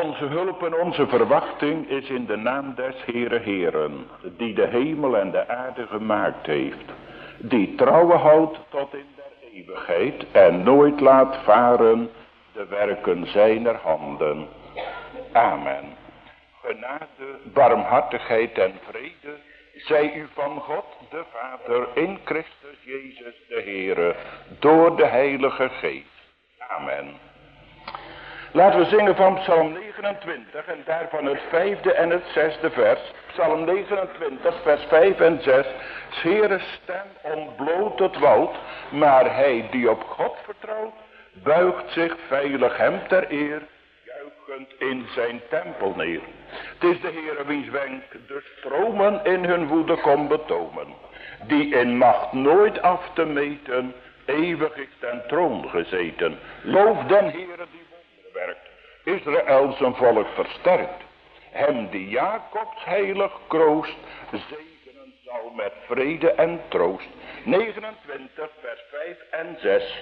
Onze hulp en onze verwachting is in de naam des Heere Heeren, die de hemel en de aarde gemaakt heeft, die trouwen houdt tot in der eeuwigheid en nooit laat varen de werken zijner handen. Amen. Genade, barmhartigheid en vrede zij u van God de Vader in Christus Jezus de Heere door de Heilige Geest. Amen. Laten we zingen van Psalm 29 en daarvan het 5e en het 6e vers. Psalm 29 vers 5 en 6. 's Heere stem ontbloot het woud, maar hij die op God vertrouwt, buigt zich veilig hem ter eer, juichend in zijn tempel neer. Het is de Heere wiens wenk de stromen in hun woede kon betomen, die in macht nooit af te meten, eeuwig is ten troon gezeten. Loof den Heere die wonderen werkt, Israël zijn volk versterkt, hem die Jacobs heilig kroost, zegenen zal met vrede en troost. 29 vers 5 en 6.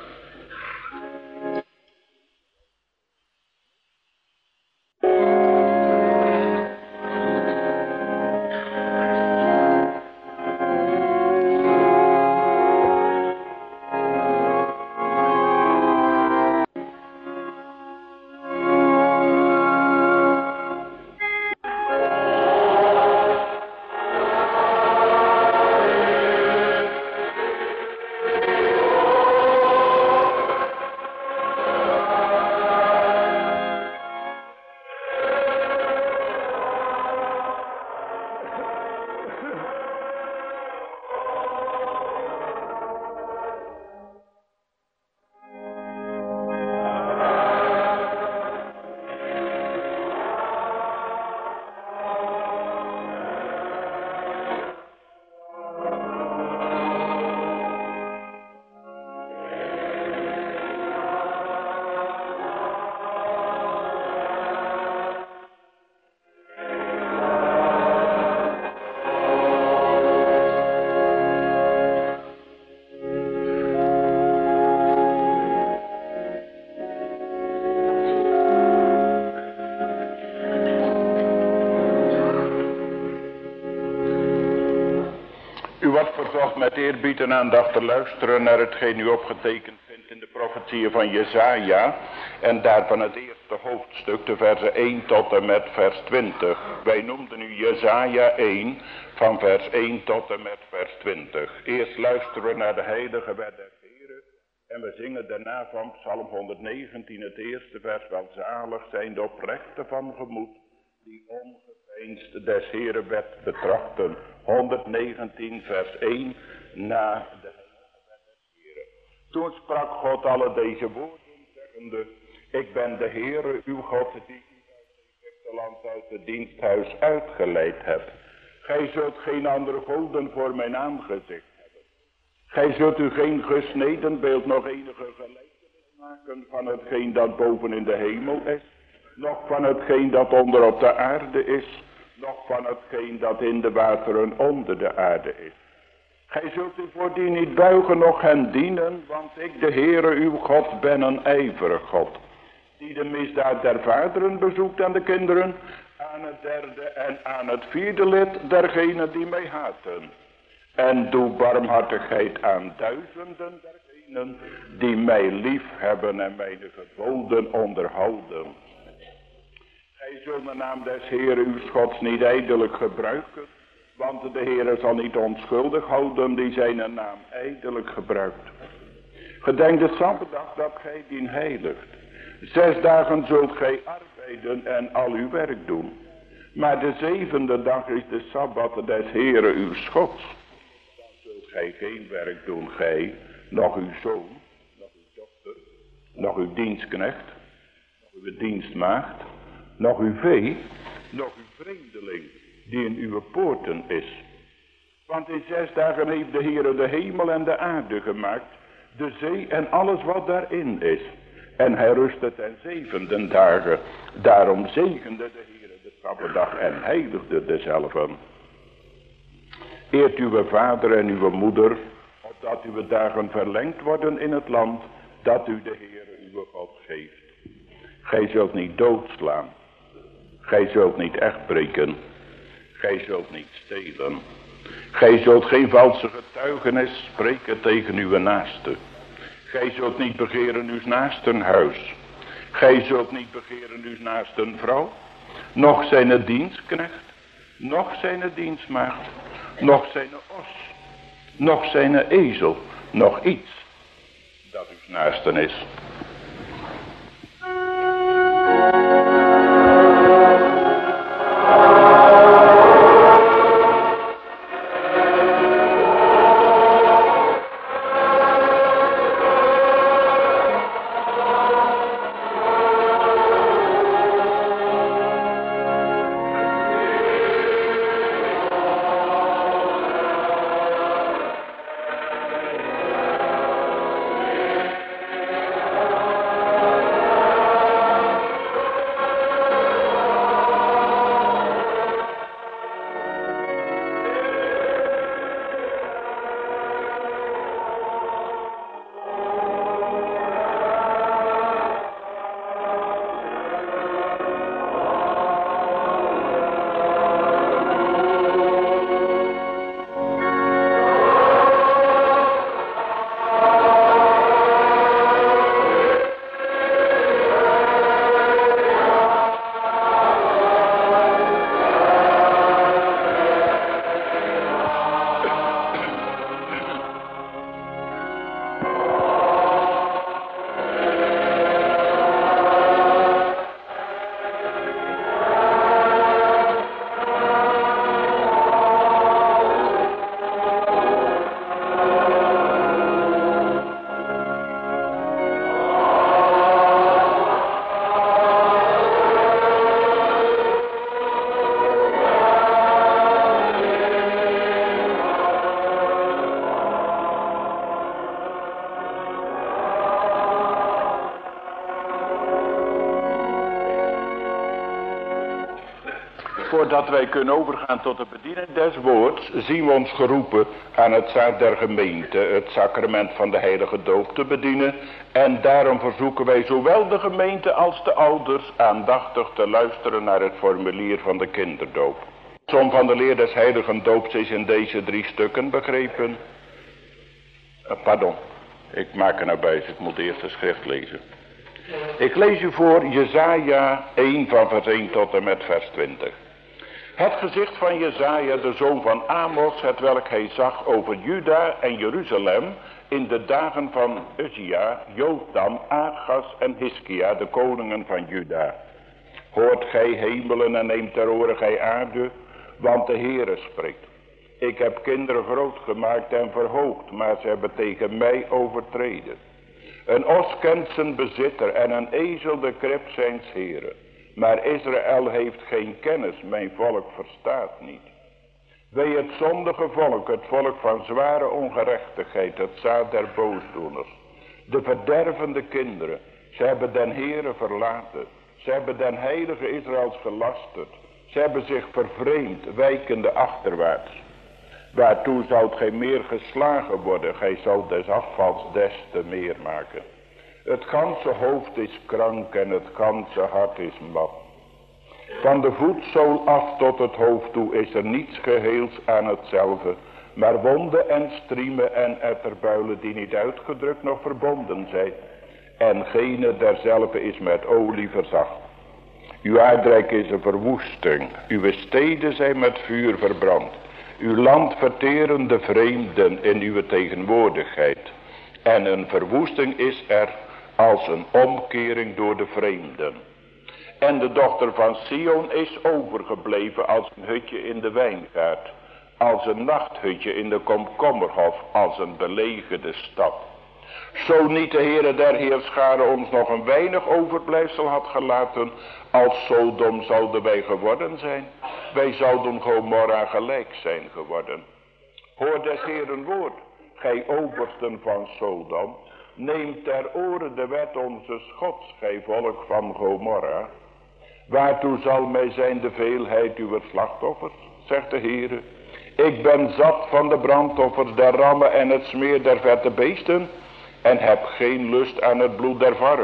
Met eerbied en aandacht te luisteren naar hetgeen u opgetekend vindt in de profetieën van Jesaja. En daarvan het eerste hoofdstuk, de versen 1 tot en met vers 20. Wij noemden nu Jesaja 1, van vers 1 tot en met vers 20. Eerst luisteren we naar de heilige wet des Heren. En we zingen daarna van Psalm 119, het eerste vers. Welzalig zijn de oprechten van gemoed, die ongeveinsd des Heren wet betrachten. 119 vers 1 na de heilige wet des Heren. Toen sprak God alle deze woorden, zeggende: Ik ben de Heere uw God, die u uit Egypteland uit het diensthuis uitgeleid hebt. Gij zult geen andere goden voor mijn aangezicht hebben. Gij zult u geen gesneden beeld, nog enige gelijkenis maken van hetgeen dat boven in de hemel is, nog van hetgeen dat onder op de aarde is, nog van hetgeen dat in de wateren onder de aarde is. Gij zult u voor die niet buigen, noch hen dienen, want ik, de Heere uw God, ben een ijverig God, die de misdaad der vaderen bezoekt aan de kinderen, aan het derde en aan het vierde lid dergenen die mij haten. En doe barmhartigheid aan duizenden dergenen die mij lief hebben en mijn geboden onderhouden. Gij zult de naam des Heeren uw Gods niet ijdelijk gebruiken, want de Heere zal niet onschuldig houden die zijn naam ijdelijk gebruikt. Gedenk de Sabbatdag dat gij dien heiligt. 6 dagen zult gij arbeiden en al uw werk doen. Maar de 7e dag is de Sabbat des Heere uw Gods. Dan zult gij geen werk doen, gij, nog uw zoon, nog uw dochter, nog uw dienstknecht, nog uw dienstmaagd, nog uw vee, nog uw vreemdeling, die in uw poorten is. Want in 6 dagen heeft de Heere de hemel en de aarde gemaakt, de zee en alles wat daarin is. En hij rustte ten 7e dagen. Daarom zegende de Heere de Sabbatdag en heiligde dezelve. Eert uw vader en uw moeder, opdat uw dagen verlengd worden in het land, dat u de Heere uw God geeft. Gij zult niet doodslaan. Gij zult niet echt breken. Gij zult niet stelen. Gij zult geen valse getuigenis spreken tegen uw naaste. Gij zult niet begeren uw naasten huis. Gij zult niet begeren uw naasten vrouw. Nog zijn dienstknecht. Nog zijn dienstmaagd. Nog zijn os. Nog zijn ezel. Nog iets dat uw naasten is. Voordat wij kunnen overgaan tot de bediening des woords, zien we ons geroepen aan het zaad der gemeente, het sacrament van de heilige doop te bedienen. En daarom verzoeken wij zowel de gemeente als de ouders aandachtig te luisteren naar het formulier van de kinderdoop. De som van de leer des heiligen doops is in deze 3 stukken begrepen. Pardon, ik maak er naar buiten, ik moet eerst de schrift lezen. Ik lees u voor Jesaja 1 van vers 1 tot en met vers 20. Het gezicht van Jesaja, de zoon van Amos, hetwelk hij zag over Juda en Jeruzalem in de dagen van Uzia, Jotam, Agas en Hiskia, de koningen van Juda. Hoort gij hemelen en neemt ter oren gij aarde, want de Heere spreekt. Ik heb kinderen groot gemaakt en verhoogd, maar ze hebben tegen mij overtreden. Een os kent zijn bezitter en een ezel de krib zijns heren. Maar Israël heeft geen kennis, mijn volk verstaat niet. Wee het zondige volk, het volk van zware ongerechtigheid, het zaad der boosdoeners. De verdervende kinderen, ze hebben den Heere verlaten. Ze hebben den heilige Israëls gelasterd. Ze hebben zich vervreemd, wijkende achterwaarts. Waartoe zoudt gij meer geslagen worden, gij zoudt des afvals des te meer maken. Het ganse hoofd is krank en het ganse hart is mat. Van de voetzool af tot het hoofd toe is er niets geheels aan hetzelfde, maar wonden en striemen en etterbuilen die niet uitgedrukt nog verbonden zijn. En gene derzelve is met olie verzacht. Uw aardrijk is een verwoesting, uw steden zijn met vuur verbrand. Uw land verteren de vreemden in uw tegenwoordigheid. En een verwoesting is er als een omkering door de vreemden. En de dochter van Sion is overgebleven als een hutje in de wijngaard. Als een nachthutje in de komkommerhof, als een belegerde stad. Zo niet de Heere der Heerscharen ons nog een weinig overblijfsel had gelaten, als Sodom zouden wij geworden zijn. Wij zouden Gomorra gelijk zijn geworden. Hoor des Heeren woord, gij oversten van Sodom. Neem ter oren de wet onze Gods, gij volk van Gomorra. Waartoe zal mij zijn de veelheid uw slachtoffers, zegt de Heere. Ik ben zat van de brandoffers der rammen en het smeer der vette beesten. En heb geen lust aan het bloed der varren.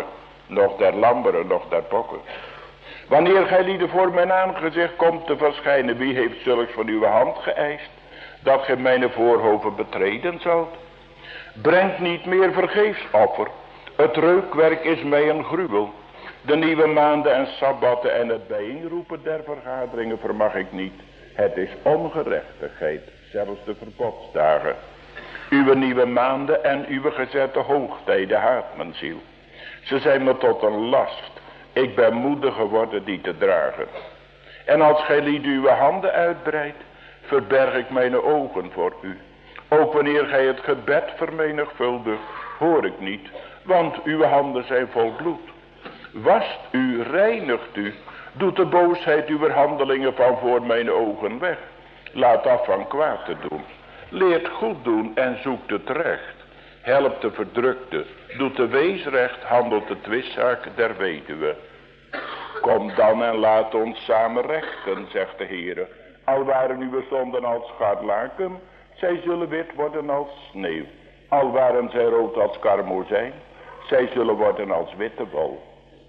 noch der lammeren, noch der bokken. Wanneer gij lieden voor mijn aangezicht komt te verschijnen, wie heeft zulks van uw hand geëist, dat gij mijn voorhoven betreden zult? Brengt niet meer vergeefs offer, het reukwerk is mij een gruwel. De nieuwe maanden en sabbatten en het bijeenroepen der vergaderingen vermag ik niet. Het is ongerechtigheid, zelfs de verbodsdagen. Uw nieuwe maanden en uw gezette hoogtijden haat mijn ziel. Ze zijn me tot een last. Ik ben moedig geworden die te dragen. En als gij lied uw handen uitbreidt, verberg ik mijn ogen voor u. Ook wanneer gij het gebed vermenigvuldigt, hoor ik niet, want uw handen zijn vol bloed. Wast u, reinigt u, doet de boosheid uw handelingen van voor mijn ogen weg. Laat af van kwaad te doen. Leert goed doen en zoekt het recht. Helpt de verdrukte, doet de weesrecht, handelt de twistzaak der weduwe. Kom dan en laat ons samen rechten, zegt de Heere. Al waren uw zonden als scharlaken, zij zullen wit worden als sneeuw. Al waren zij rood als karmozijn, zij zullen worden als witte wol.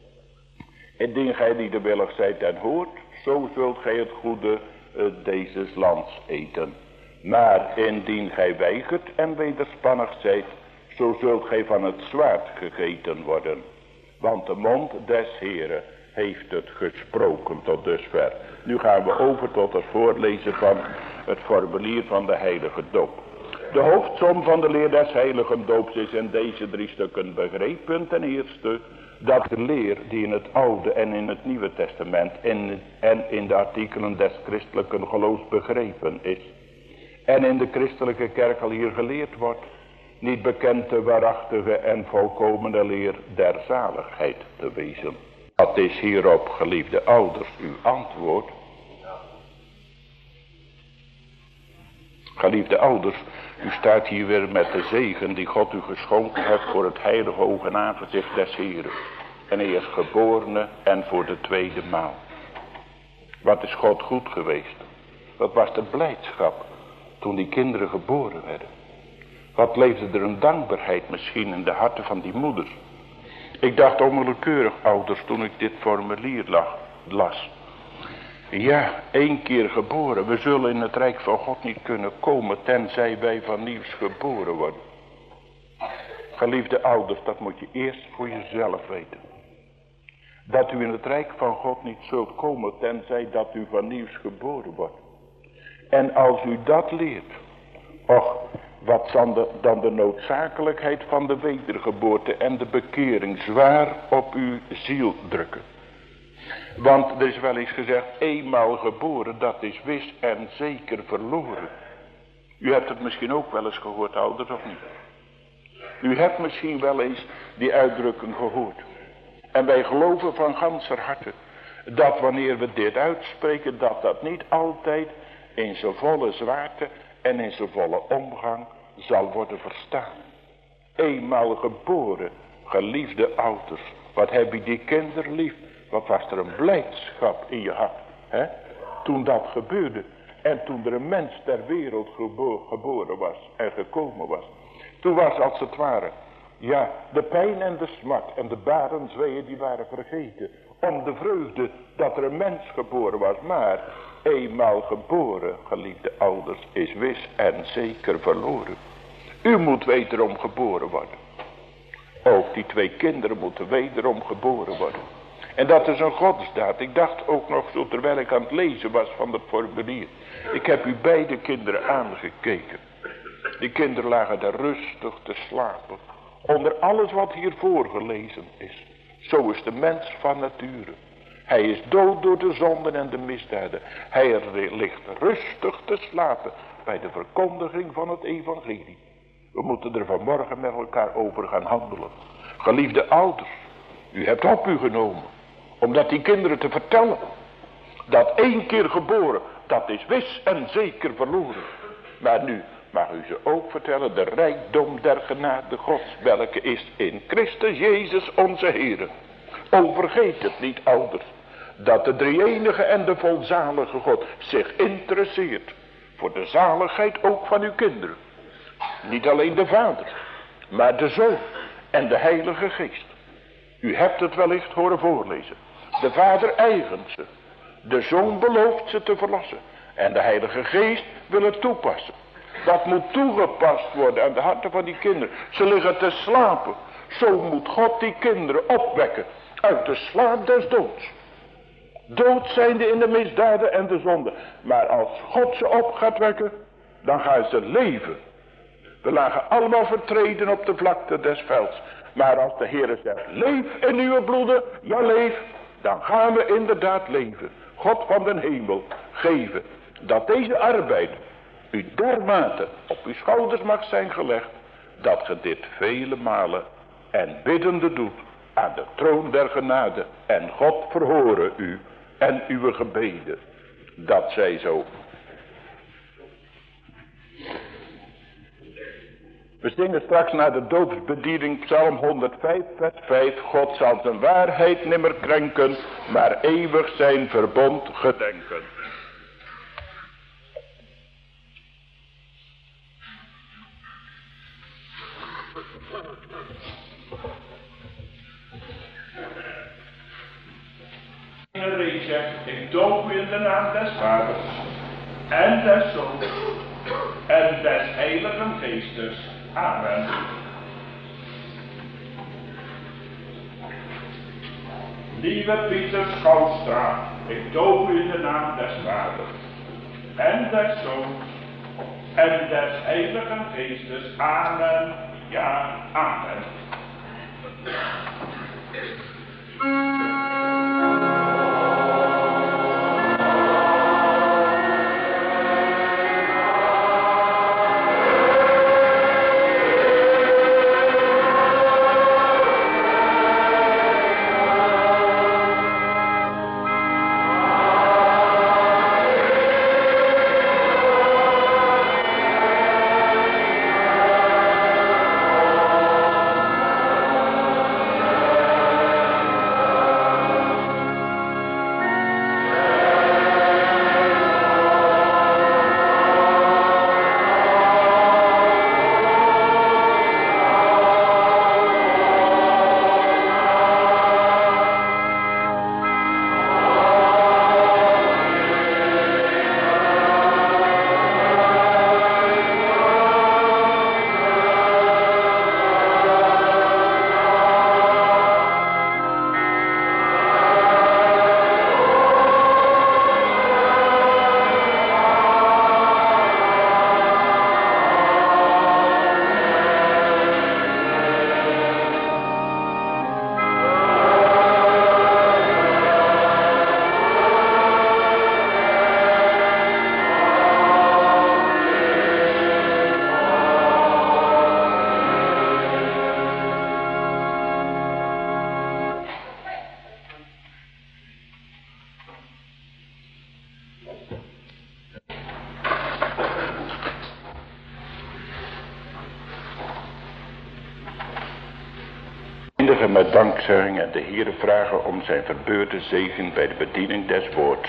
Indien gij niet de willig zijt en hoort, zo zult gij het goede dezes lands eten. Maar indien gij weigert en wederspannig zijt, zo zult gij van het zwaard gegeten worden. Want de mond des Heeren heeft het gesproken tot dusver. Nu gaan we over tot het voorlezen van het formulier van de heilige doop. De hoofdsom van de leer des heiligen doops is in deze 3 stukken begrepen. Ten eerste dat de leer die in het Oude en in het Nieuwe Testament en in de artikelen des christelijke geloofs begrepen is. En in de christelijke kerk al hier geleerd wordt, niet bekend de waarachtige en volkomene leer der zaligheid te wezen. Wat is hierop, geliefde ouders, uw antwoord? Geliefde ouders, u staat hier weer met de zegen die God u geschonken heeft voor het heilige oog en aangezicht des Heren. En eerst geborene en voor de tweede maal. Wat is God goed geweest? Wat was de blijdschap toen die kinderen geboren werden? Wat leefde er een dankbaarheid misschien in de harten van die moeders? Ik dacht onwillekeurig, ouders, toen ik dit formulier las. Ja, 1 keer geboren. We zullen in het rijk van God niet kunnen komen, tenzij wij van nieuws geboren worden. Geliefde ouders, dat moet je eerst voor jezelf weten. Dat u in het rijk van God niet zult komen, tenzij dat u van nieuws geboren wordt. En als u dat leert, och, wat zal dan de noodzakelijkheid van de wedergeboorte en de bekering zwaar op uw ziel drukken. Want er is wel eens gezegd, eenmaal geboren, dat is wis en zeker verloren. U hebt het misschien ook wel eens gehoord, ouders, of niet? U hebt misschien wel eens die uitdrukking gehoord. En wij geloven van ganser harte, dat wanneer we dit uitspreken, dat niet altijd in zijn volle zwaarte en in zijn volle omgang zal worden verstaan. Eenmaal geboren, geliefde ouders, wat heb je die kinderen lief? Wat was er een blijdschap in je hart, hè? Toen dat gebeurde en toen er een mens ter wereld geboren was en gekomen was. Toen was als het ware, ja, de pijn en de smart en de barensweeën die waren vergeten. Om de vreugde dat er een mens geboren was, maar eenmaal geboren, geliefde ouders, is wis en zeker verloren. U moet wederom geboren worden. Ook die 2 kinderen moeten wederom geboren worden. En dat is een godsdaad. Ik dacht ook nog zo terwijl ik aan het lezen was van het formulier. Ik heb u beide kinderen aangekeken. Die kinderen lagen daar rustig te slapen. Onder alles wat hier voorgelezen is. Zo is de mens van nature. Hij is dood door de zonden en de misdaden. Hij ligt rustig te slapen bij de verkondiging van het evangelie. We moeten er vanmorgen met elkaar over gaan handelen. Geliefde ouders, u hebt op u genomen om dat die kinderen te vertellen. Dat 1 keer geboren, dat is wis en zeker verloren. Maar nu mag u ze ook vertellen, de rijkdom der genade Gods, welke is in Christus Jezus onze Heere. O, vergeet het niet, ouders, dat de drie-enige en de volzalige God zich interesseert voor de zaligheid ook van uw kinderen. Niet alleen de Vader, maar de Zoon en de Heilige Geest. U hebt het wellicht horen voorlezen. De Vader eigent ze. De Zoon belooft ze te verlossen. En de Heilige Geest wil het toepassen. Dat moet toegepast worden aan de harten van die kinderen. Ze liggen te slapen. Zo moet God die kinderen opwekken uit de slaap des doods. Dood zijnde in de misdaden en de zonde. Maar als God ze op gaat wekken, dan gaan ze leven. We lagen allemaal vertreden op de vlakte des velds. Maar als de Heer zegt, leef in uw bloeden, ja leef, dan gaan we inderdaad leven. God van den hemel geven dat deze arbeid u dermate op uw schouders mag zijn gelegd, dat ge dit vele malen en biddende doet aan de troon der genade. En God verhoren u en uw gebeden. Dat zij zo. We zingen straks naar de doopsbediening Psalm 105 vers 5. God zal zijn waarheid nimmer krenken, maar eeuwig zijn verbond gedenken. Iedereen zegt, ik doop u in de naam des Vaders en des Zoons en des Heiligen Geestes. Amen. Lieve Pieter Schouwstra, ik doop u in de naam des Vaders en des Zoons en des Heiligen Geestes. Amen. Ja, amen. Met dankzegging en de Heere vragen om zijn verbeurde zegen bij de bediening des woords.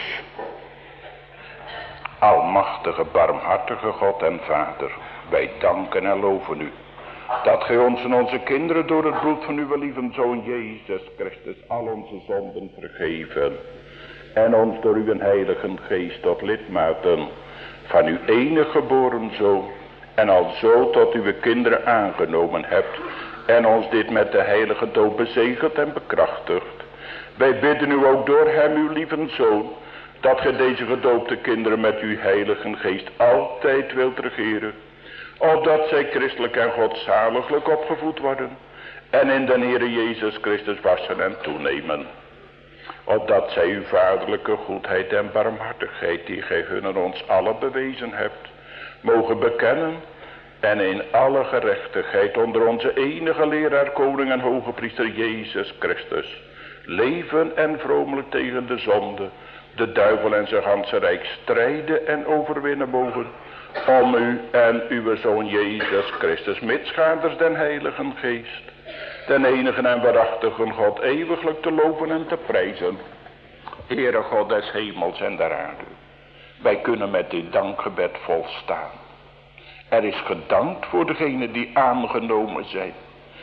Almachtige, barmhartige God en Vader, wij danken en loven u, dat gij ons en onze kinderen door het bloed van uw lieve Zoon Jezus Christus al onze zonden vergeven en ons door uw heilige geest tot lidmaten van uw enige geboren Zoon en al zo tot uw kinderen aangenomen hebt en ons dit met de heilige doop bezegeld en bekrachtigd. Wij bidden u ook door hem, uw lieve Zoon, dat gij deze gedoopte kinderen met uw heilige geest altijd wilt regeren, opdat zij christelijk en godzaliglijk opgevoed worden en in de Heere Jezus Christus wassen en toenemen, opdat zij uw vaderlijke goedheid en barmhartigheid, die gij hun ons allen bewezen hebt, mogen bekennen en in alle gerechtigheid onder onze enige leraar, koning en hoge priester Jezus Christus leven en vromelijk tegen de zonde, de duivel en zijn ganse rijk strijden en overwinnen mogen, om u en uw Zoon Jezus Christus, mitsgaders den Heiligen Geest, den enige en waarachtige God, eeuwiglijk te loven en te prijzen. Heere God des hemels en der aarde, wij kunnen met dit dankgebed volstaan. Er is gedankt voor degenen die aangenomen zijn.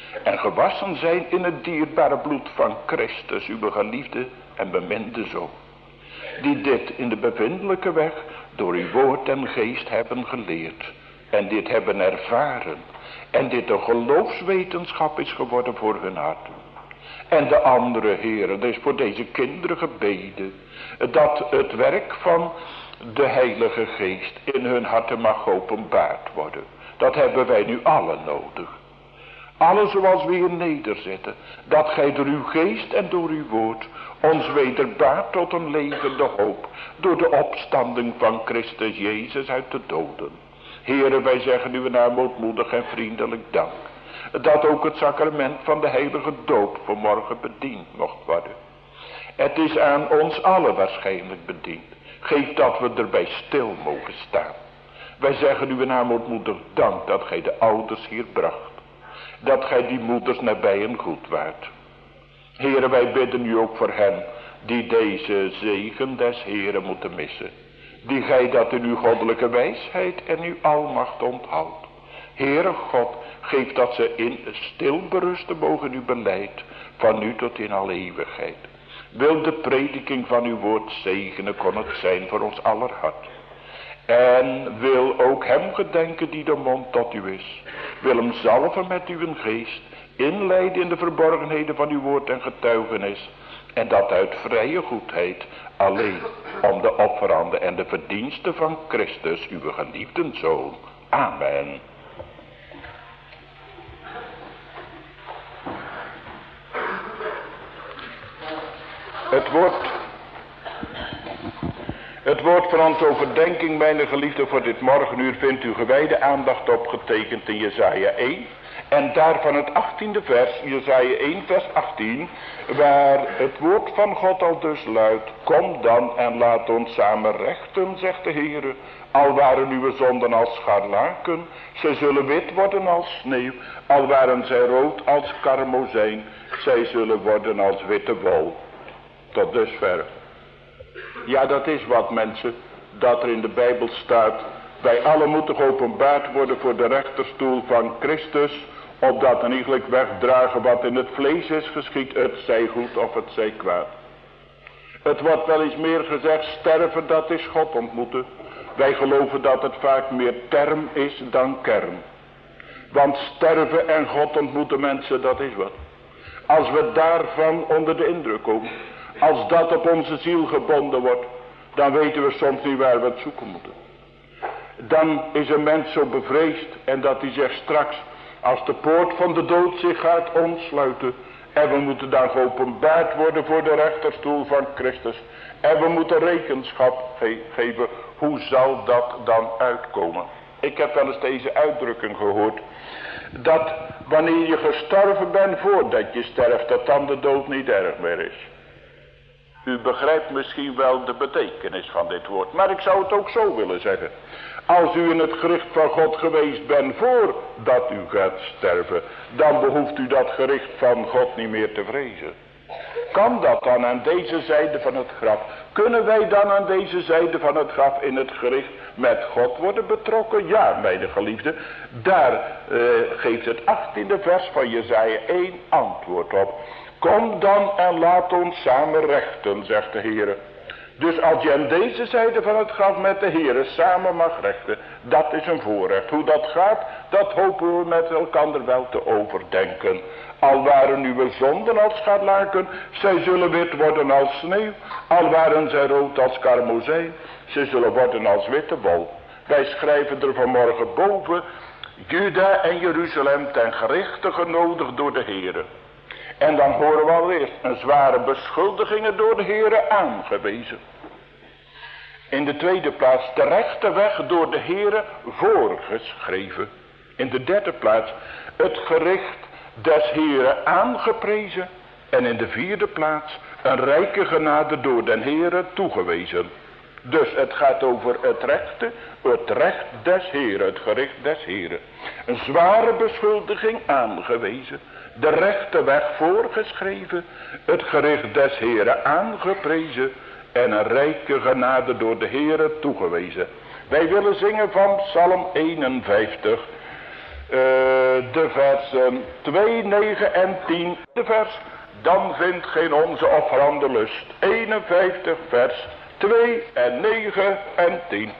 en gewassen zijn in het dierbare bloed van Christus, uw geliefde en beminde Zoon, die dit in de bevindelijke weg door uw woord en geest hebben geleerd en dit hebben ervaren en dit een geloofswetenschap is geworden voor hun hart. En de andere, Heere, dus voor deze kinderen gebeden, dat het werk van de Heilige Geest in hun harten mag geopenbaard worden. Dat hebben wij nu allen nodig. Alle zoals we hier nederzetten, dat gij door uw geest en door uw woord ons wederbaart tot een levende hoop, door de opstanding van Christus Jezus uit de doden. Heere, wij zeggen u een ootmoedig en vriendelijk dank, dat ook het sacrament van de heilige doop vanmorgen bediend mocht worden. Het is aan ons allen waarschijnlijk bediend. Geef dat we erbij stil mogen staan. Wij zeggen u een ootmoedig dank dat gij de ouders hier bracht. Dat gij die moeders nabij en goed waart. Heere, wij bidden u ook voor hen die deze zegen des Heeren moeten missen. Die gij dat in uw goddelijke wijsheid en uw almacht onthoudt. Heere God, geef dat ze in stil berusten mogen uw beleid, van nu tot in alle eeuwigheid. Wil de prediking van uw woord zegenen, kon het zijn voor ons aller hart. En wil ook hem gedenken die de mond tot u is. Wil hem zalven met uw geest, inleiden in de verborgenheden van uw woord en getuigenis. En dat uit vrije goedheid, alleen om de offeranden en de verdiensten van Christus, uw geliefde Zoon. Amen. Het woord van onze overdenking, mijn geliefde, voor dit morgenuur vindt uw gewijde aandacht opgetekend in Jesaja 1. En daarvan het 18e vers, Jesaja 1 vers 18, waar het woord van God al dus luidt. Kom dan en laat ons samen rechten, zegt de Heere. Al waren uw zonden als scharlaken, zij zullen wit worden als sneeuw. Al waren zij rood als karmozijn, zij zullen worden als witte wol. Tot dusver. Ja, dat is wat, mensen, dat er in de Bijbel staat. Wij allen moeten geopenbaard worden voor de rechterstoel van Christus, opdat een iegelijk wegdragen wat in het vlees is geschied, het zij goed of het zij kwaad. Het wordt wel eens meer gezegd, sterven dat is God ontmoeten. Wij geloven dat het vaak meer term is dan kern. Want sterven en God ontmoeten, mensen, dat is wat. Als we daarvan onder de indruk komen, als dat op onze ziel gebonden wordt, dan weten we soms niet waar we het zoeken moeten. Dan is een mens zo bevreesd en dat hij zegt straks, als de poort van de dood zich gaat ontsluiten en we moeten dan geopenbaard worden voor de rechterstoel van Christus en we moeten rekenschap geven, hoe zal dat dan uitkomen? Ik heb wel eens deze uitdrukking gehoord, dat wanneer je gestorven bent voordat je sterft, dat dan de dood niet erg meer is. U begrijpt misschien wel de betekenis van dit woord, maar ik zou het ook zo willen zeggen. Als u in het gericht van God geweest bent voordat u gaat sterven, dan behoeft u dat gericht van God niet meer te vrezen. Kan dat dan aan deze zijde van het graf? Kunnen wij dan aan deze zijde van het graf in het gericht met God worden betrokken? Ja, mijn geliefde, daar geeft het 18e vers van Jesaja 1 antwoord op. Kom dan en laat ons samen rechten, zegt de Heere. Dus als je aan deze zijde van het graf met de Heere samen mag rechten, dat is een voorrecht. Hoe dat gaat, dat hopen we met elkaar wel te overdenken. Al waren uw zonden als scharlaken, zij zullen wit worden als sneeuw. Al waren zij rood als karmozijn, zij zullen worden als witte wol. Wij schrijven er vanmorgen boven, Juda en Jeruzalem ten gerichte genodigd door de Heere. En dan horen we allereerst een zware beschuldigingen door de Heere aangewezen. In de tweede plaats de rechte weg door de Heere voorgeschreven. In de derde plaats het gericht des Heere aangeprezen. En in de vierde plaats een rijke genade door den Heere toegewezen. Dus het gaat over het recht des Heeren, het gericht des Heeren. Een zware beschuldiging aangewezen. De rechte weg voorgeschreven, het gericht des Heeren aangeprezen en een rijke genade door de Heere toegewezen. Wij willen zingen van Psalm 51, de versen 2, 9 en 10. De vers, dan vindt geen onze offerande lust. 51 vers 2 en 9 en 10.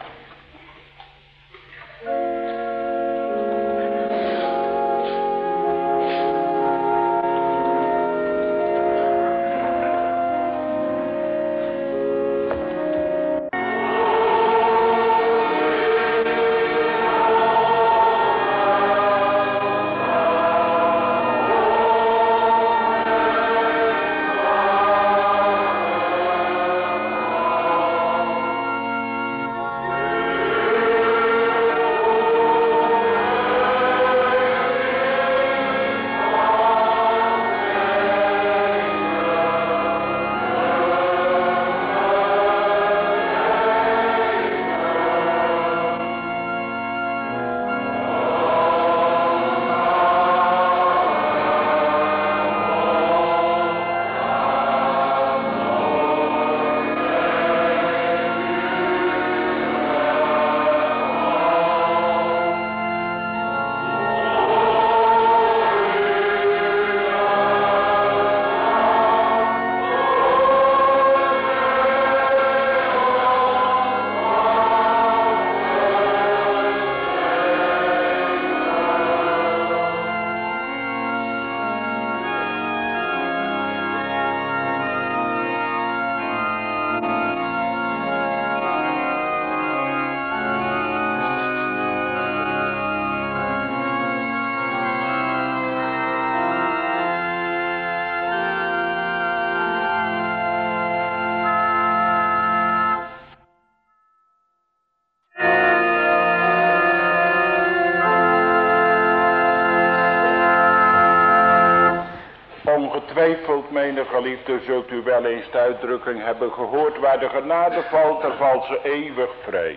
Ongetwijfeld, mijn geliefde, zult u wel eens de uitdrukking hebben gehoord: waar de genade valt, daar valt ze eeuwig vrij.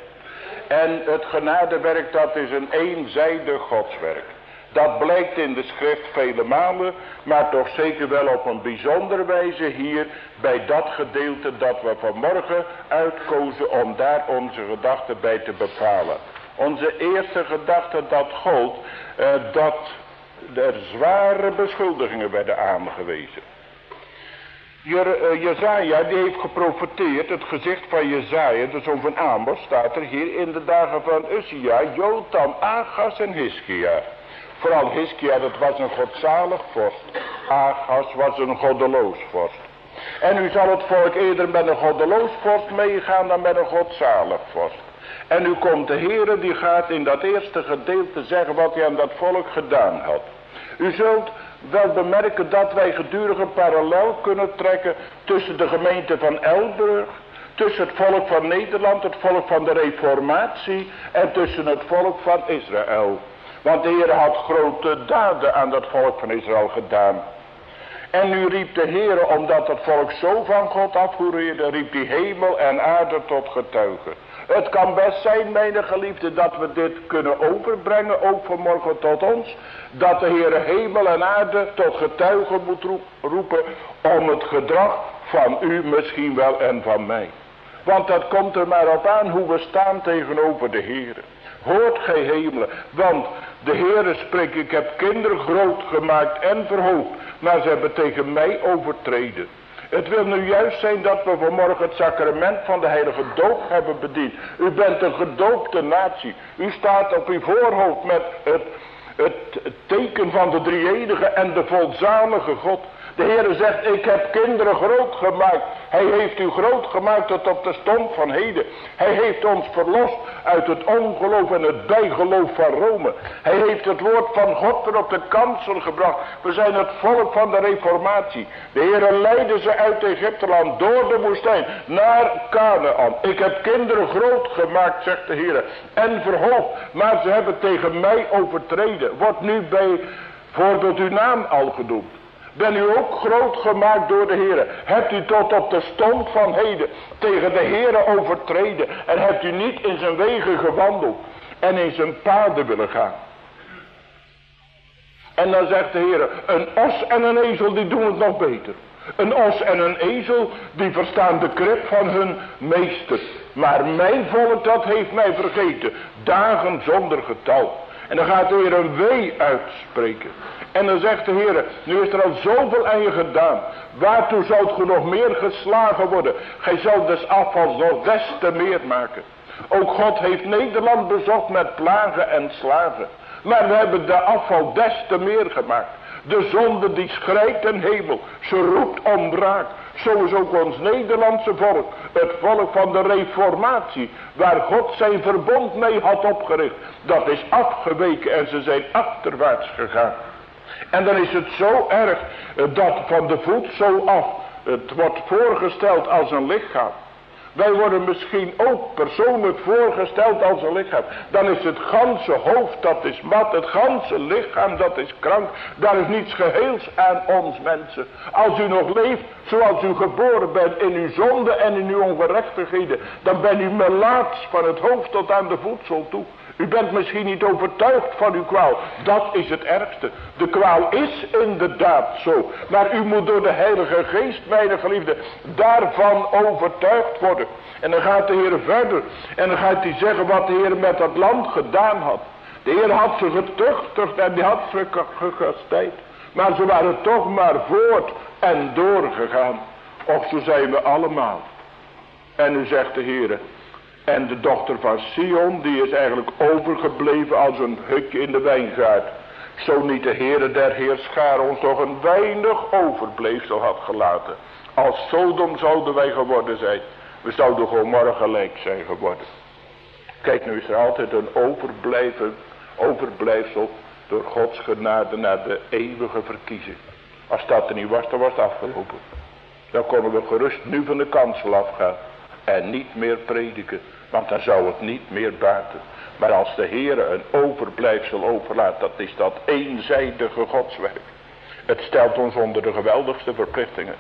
En het genadewerk, dat is een eenzijdig godswerk. Dat blijkt in de schrift vele malen, maar toch zeker wel op een bijzondere wijze hier bij dat gedeelte dat we vanmorgen uitkozen om daar onze gedachten bij te bepalen. Onze eerste gedachte dat gold, dat er zware beschuldigingen werden aangewezen. Jezaja die heeft geprofeteerd, het gezicht van Jezaja, de zoon van Amos, staat er hier in de dagen van Uzia, Jotam, Agas en Hiskia. Vooral Hiskia, dat was een godzalig vorst. Agas was een goddeloos vorst. En nu zal het volk eerder met een goddeloos vorst meegaan dan met een godzalig vorst. En nu komt de Heere, die gaat in dat eerste gedeelte zeggen wat hij aan dat volk gedaan had. U zult wel bemerken dat wij gedurig een parallel kunnen trekken tussen de gemeente van Elburg, tussen het volk van Nederland, het volk van de Reformatie en tussen het volk van Israël. Want de Heer had grote daden aan dat volk van Israël gedaan. En nu riep de Heer, omdat het volk zo van God afhoereerde, riep die hemel en aarde tot getuigen. Het kan best zijn, mijn geliefde, dat we dit kunnen overbrengen, ook vanmorgen tot ons. Dat de Heer hemel en aarde tot getuigen moet roepen om het gedrag van u misschien wel en van mij. Want dat komt er maar op aan hoe we staan tegenover de Heer. Hoort gij hemelen, want de Heere spreekt: ik heb kinderen groot gemaakt en verhoogd, maar ze hebben tegen mij overtreden. Het wil nu juist zijn dat we vanmorgen het sacrament van de heilige doop hebben bediend. U bent een gedoopte natie. U staat op uw voorhoofd met het teken van de drie-enige en de volzalige God. De Heere zegt: ik heb kinderen groot gemaakt. Hij heeft u groot gemaakt tot op de stond van heden. Hij heeft ons verlost uit het ongeloof en het bijgeloof van Rome. Hij heeft het woord van God er op de kansel gebracht. We zijn het volk van de Reformatie. De Heere leidde ze uit Egypteland door de woestijn naar Kanaan. Ik heb kinderen groot gemaakt, zegt de Heere, en verhoogd, maar ze hebben tegen mij overtreden. Wordt nu bijvoorbeeld uw naam al genoemd. Ben u ook groot gemaakt door de Heere? Hebt u tot op de stond van heden tegen de Heere overtreden en hebt u niet in zijn wegen gewandeld en in zijn paden willen gaan? En dan zegt de Heere: een os en een ezel die doen het nog beter. Een os en een ezel die verstaan de krib van hun meester. Maar mijn volk, dat heeft mij vergeten, dagen zonder getal. En dan gaat de Heer een wee uitspreken. En dan zegt de Heer, nu is er al zoveel aan je gedaan. Waartoe zoudt ge nog meer geslagen worden? Gij zult dus afval nog des te meer maken. Ook God heeft Nederland bezocht met plagen en slagen. Maar we hebben de afval des te meer gemaakt. De zonde die schrijkt ten hemel. Ze roept om wraak. Zo is ook ons Nederlandse volk. Het volk van de reformatie. Waar God zijn verbond mee had opgericht. Dat is afgeweken en ze zijn achterwaarts gegaan. En dan is het zo erg dat van de voet zo af. Het wordt voorgesteld als een lichaam. Wij worden misschien ook persoonlijk voorgesteld als een lichaam. Dan is het ganse hoofd, dat is mat. Het ganse lichaam, dat is krank. Daar is niets geheels aan ons mensen. Als u nog leeft zoals u geboren bent in uw zonde en in uw ongerechtigheden. Dan bent u melaats van het hoofd tot aan de voedsel toe. U bent misschien niet overtuigd van uw kwaal. Dat is het ergste. De kwaal is inderdaad zo. Maar u moet door de Heilige Geest, mijn geliefde, daarvan overtuigd worden. En dan gaat de Heer verder. En dan gaat hij zeggen wat de Heer met dat land gedaan had. De Heer had ze getuchtigd en die had ze gekastijd. Maar ze waren toch maar voort en doorgegaan. Of zo zijn we allemaal. En nu zegt de Heer. En de dochter van Sion, die is eigenlijk overgebleven als een hutje in de wijngaard. Zo niet de Heere der Heerschaar ons nog een weinig overbleefsel had gelaten. Als Sodom zouden wij geworden zijn. We zouden gewoon morgen gelijk zijn geworden. Kijk, nu is er altijd een overblijfsel door Gods genade naar de eeuwige verkiezing. Als dat er niet was, dan was het afgelopen. Dan konden we gerust nu van de kansel afgaan. En niet meer prediken. Want dan zou het niet meer baten. Maar als de Heere een overblijfsel overlaat. Dat is dat eenzijdige godswerk. Het stelt ons onder de geweldigste verplichtingen.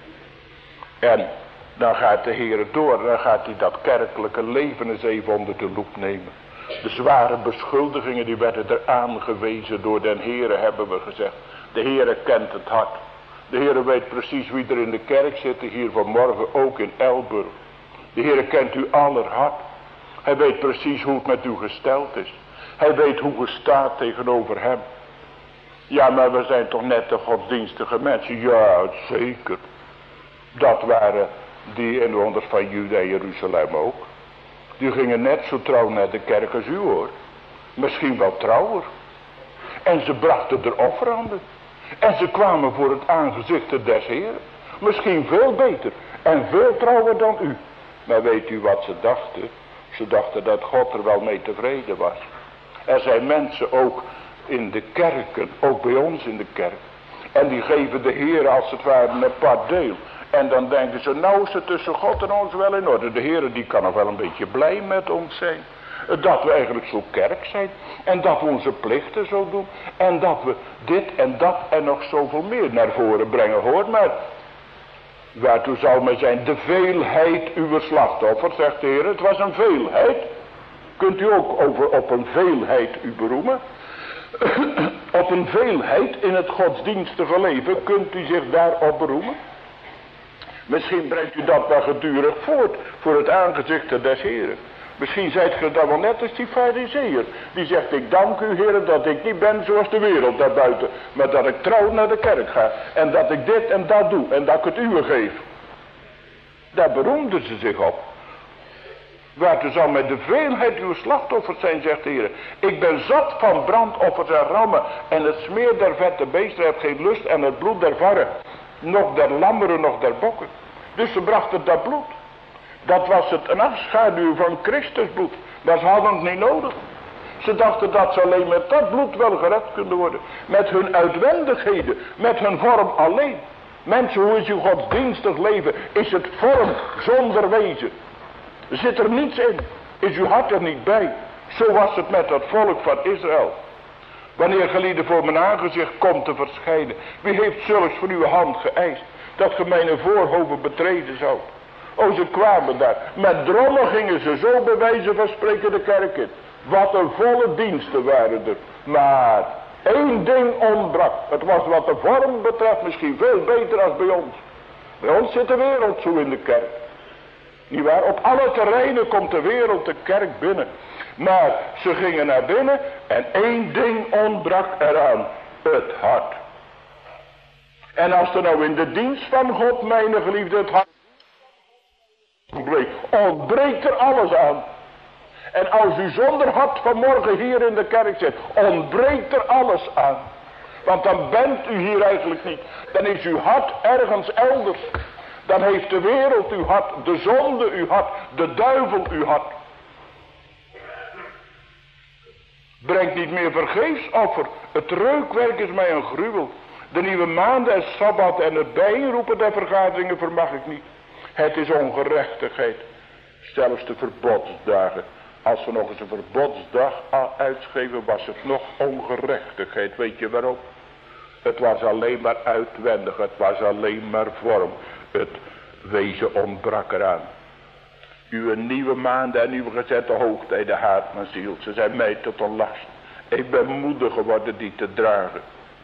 En dan gaat de Heere door. Dan gaat hij dat kerkelijke leven eens even onder de loep nemen. De zware beschuldigingen die werden er aangewezen door den Heere, hebben we gezegd. De Heere kent het hart. De Heere weet precies wie er in de kerk zit. Hier vanmorgen ook in Elburg. De Heere kent u aller hart. Hij weet precies hoe het met u gesteld is. Hij weet hoe u staat tegenover hem. Ja, maar we zijn toch net de godsdienstige mensen. Ja, zeker. Dat waren die inwoners van Juda en Jeruzalem ook. Die gingen net zo trouw naar de kerk als u, hoor. Misschien wel trouwer. En ze brachten er offeranden. En ze kwamen voor het aangezicht des Heeren. Misschien veel beter en veel trouwer dan u. Maar weet u wat ze dachten? Ze dachten dat God er wel mee tevreden was. Er zijn mensen ook in de kerken, ook bij ons in de kerk. En die geven de Heer als het ware een apart deel. En dan denken ze, nou is het tussen God en ons wel in orde. De Heer die kan nog wel een beetje blij met ons zijn. Dat we eigenlijk zo kerk zijn. En dat we onze plichten zo doen. En dat we dit en dat en nog zoveel meer naar voren brengen. Hoor maar. Waartoe zal mij zijn de veelheid uw slachtoffers, zegt de Heer. Het was een veelheid. Kunt u ook op een veelheid u beroemen? Op een veelheid in het godsdienstige leven, kunt u zich daarop beroemen? Misschien brengt u dat wel gedurig voort voor het aangezicht des Heeren. Misschien zijt ge dan wel net als die farizeeër. Die zegt, ik dank u Heer dat ik niet ben zoals de wereld daarbuiten. Maar dat ik trouw naar de kerk ga. En dat ik dit en dat doe. En dat ik het uwe geef. Daar beroemden ze zich op. Waartoe zal mij de veelheid uw slachtoffers zijn, zegt de Heer. Ik ben zat van brandoffers en rammen. En het smeer der vette beesten heeft geen lust. En het bloed der varren. Nog der lammeren, nog der bokken. Dus ze brachten dat bloed. Dat was het een afschaduw van Christus bloed. Maar ze hadden het niet nodig. Ze dachten dat ze alleen met dat bloed wel gered kunnen worden. Met hun uitwendigheden. Met hun vorm alleen. Mensen, hoe is uw godsdienstig leven? Is het vorm zonder wezen? Zit er niets in? Is uw hart er niet bij? Zo was het met dat volk van Israël. Wanneer gelieden voor mijn aangezicht komt te verschijnen. Wie heeft zulks voor uw hand geëist? Dat ge mijn voorhoven betreden zou. Oh, ze kwamen daar. Met drommen gingen ze zo bij wijze van spreken de kerk in. Wat een volle diensten waren er. Maar één ding ontbrak. Het was wat de vorm betreft misschien veel beter als bij ons. Bij ons zit de wereld zo in de kerk. Niet waar? Op alle terreinen komt de wereld de kerk binnen. Maar ze gingen naar binnen en één ding ontbrak eraan. Het hart. En als er nou in de dienst van God, mijn geliefde, het hart ontbreekt er alles aan. En als u zonder hart vanmorgen hier in de kerk zit, ontbreekt er alles aan. Want dan bent u hier eigenlijk niet. Dan is uw hart ergens elders. Dan heeft de wereld uw hart, de zonde uw hart, de duivel uw hart. Brengt niet meer vergeefsoffer. Het reukwerk is mij een gruwel. De nieuwe maanden en sabbat en het bijeenroepen der vergaderingen vermag ik niet. Het is ongerechtigheid. Zelfs de verbodsdagen. Als we nog eens een verbodsdag uitschreven, was het nog ongerechtigheid. Weet je waarom? Het was alleen maar uitwendig. Het was alleen maar vorm. Het wezen ontbrak eraan. Uw nieuwe maanden en uw gezette hoogtijden haat mijn ziel. Ze zijn mij tot een last. Ik ben moedig geworden die te dragen.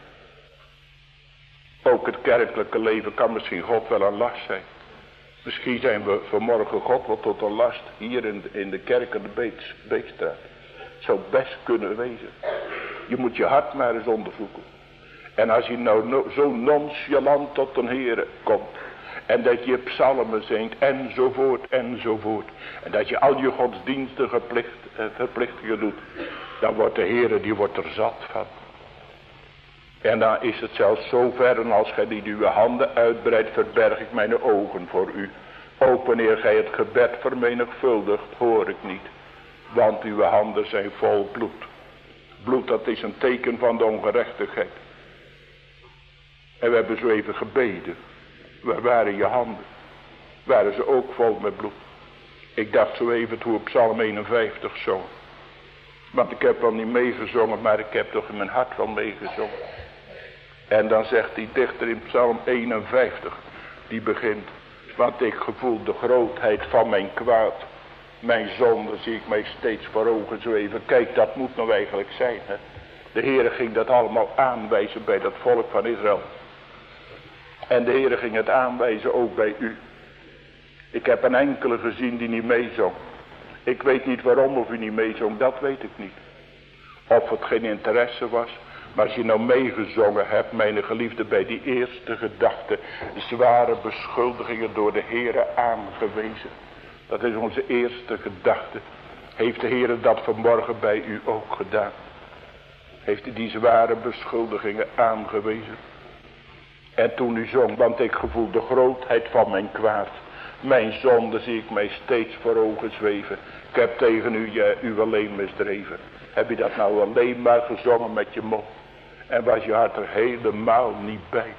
Ook het kerkelijke leven kan misschien God wel een last zijn. Misschien zijn we vanmorgen God wel tot een last. Hier in de kerk aan de Beekstraat. Het zou best kunnen wezen. Je moet je hart maar eens onderzoeken. En als je nou zo nonchalant tot een Heere komt. En dat je psalmen zingt enzovoort enzovoort. En dat je al je godsdienstige verplichtingen doet. Dan wordt de Heere, die wordt er zat van. En dan is het zelfs zo ver, en als gij niet uw handen uitbreidt, verberg ik mijn ogen voor u. Ook wanneer gij het gebed vermenigvuldigt, hoor ik niet. Want uw handen zijn vol bloed. Bloed, dat is een teken van de ongerechtigheid. En we hebben zo even gebeden. Waar waren je handen? Waren ze ook vol met bloed? Ik dacht zo even toen we Psalm 51 zongen. Want ik heb wel niet meegezongen, maar ik heb toch in mijn hart wel meegezongen. En dan zegt die dichter in Psalm 51, die begint. Want ik gevoel de grootheid van mijn kwaad. Mijn zonde zie ik mij steeds voor ogen zweven. Kijk, dat moet nou eigenlijk zijn. Hè? De Heere ging dat allemaal aanwijzen bij dat volk van Israël. En de Heere ging het aanwijzen ook bij u. Ik heb een enkele gezien die niet meezong. Ik weet niet waarom of u niet meezong, dat weet ik niet. Of het geen interesse was. Maar als je nou meegezongen hebt, mijn geliefde, bij die eerste gedachte. Zware beschuldigingen door de Heere aangewezen. Dat is onze eerste gedachte. Heeft de Heere dat vanmorgen bij u ook gedaan? Heeft hij die zware beschuldigingen aangewezen? En toen u zong, want ik gevoel de grootheid van mijn kwaad. Mijn zonde zie ik mij steeds voor ogen zweven. Ik heb tegen u alleen misdreven. Heb je dat nou alleen maar gezongen met je mond? En was je hart er helemaal niet bij?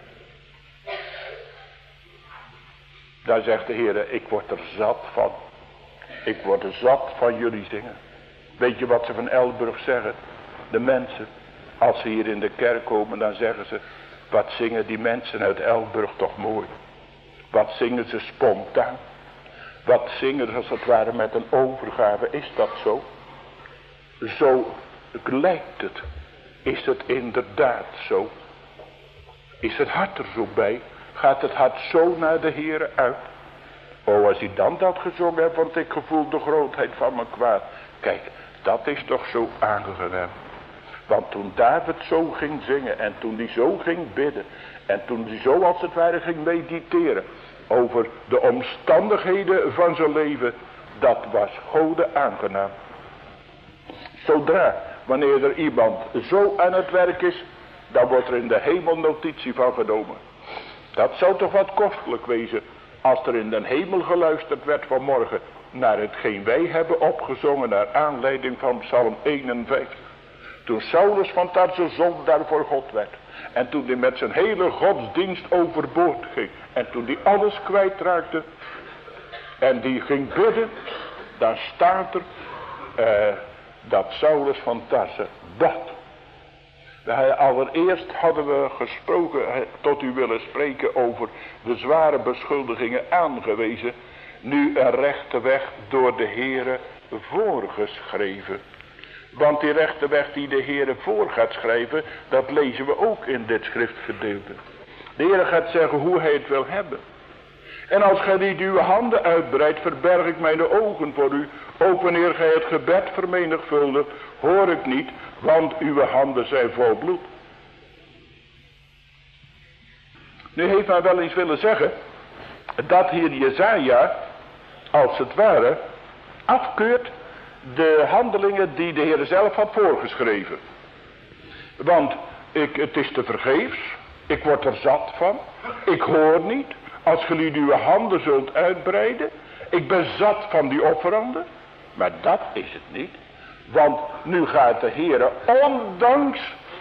Daar zegt de Heer, ik word er zat van. Ik word er zat van jullie zingen. Weet je wat ze van Elburg zeggen? De mensen, als ze hier in de kerk komen, dan zeggen ze, wat zingen die mensen uit Elburg toch mooi. Wat zingen ze spontaan. Wat zingen ze als het ware met een overgave. Is dat zo? Zo lijkt het. Is het inderdaad zo? Is het hart er zo bij? Gaat het hart zo naar de Heere uit? Oh, als hij dan dat gezongen heeft, want ik gevoel de grootheid van mijn kwaad. Kijk, dat is toch zo aangenaam. Want toen David zo ging zingen en toen hij zo ging bidden. En toen hij zo als het ware ging mediteren over de omstandigheden van zijn leven. Dat was Gode aangenaam. Zodra, wanneer er iemand zo aan het werk is, dan wordt er in de hemel notitie van genomen. Dat zou toch wat kostelijk wezen als er in de hemel geluisterd werd vanmorgen naar hetgeen wij hebben opgezongen naar aanleiding van Psalm 51. Toen Saulus van Tarsus zondaar voor God werd. En toen hij met zijn hele godsdienst overboord ging. En toen hij alles kwijtraakte. En die ging bidden. Dan staat er dat Saulus van Tarsus bad. Allereerst hadden we gesproken, tot u willen spreken over de zware beschuldigingen aangewezen. Nu een rechte weg door de Heere voorgeschreven. Want die rechte weg die de Heere voor gaat schrijven, dat lezen we ook in dit schriftgedeelte. De Heere gaat zeggen hoe hij het wil hebben. En als gij niet uw handen uitbreidt, verberg ik mijn ogen voor u. Ook wanneer gij het gebed vermenigvuldigt, hoor ik niet, want uw handen zijn vol bloed. Nu heeft men wel eens willen zeggen dat hier Jesaja, als het ware, afkeurt de handelingen die de Heer zelf had voorgeschreven. Want het is te vergeefs, ik word er zat van, ik hoor niet, als jullie uw handen zult uitbreiden, ik ben zat van die offeranden. Maar dat is het niet, want nu gaat de Heer, ondanks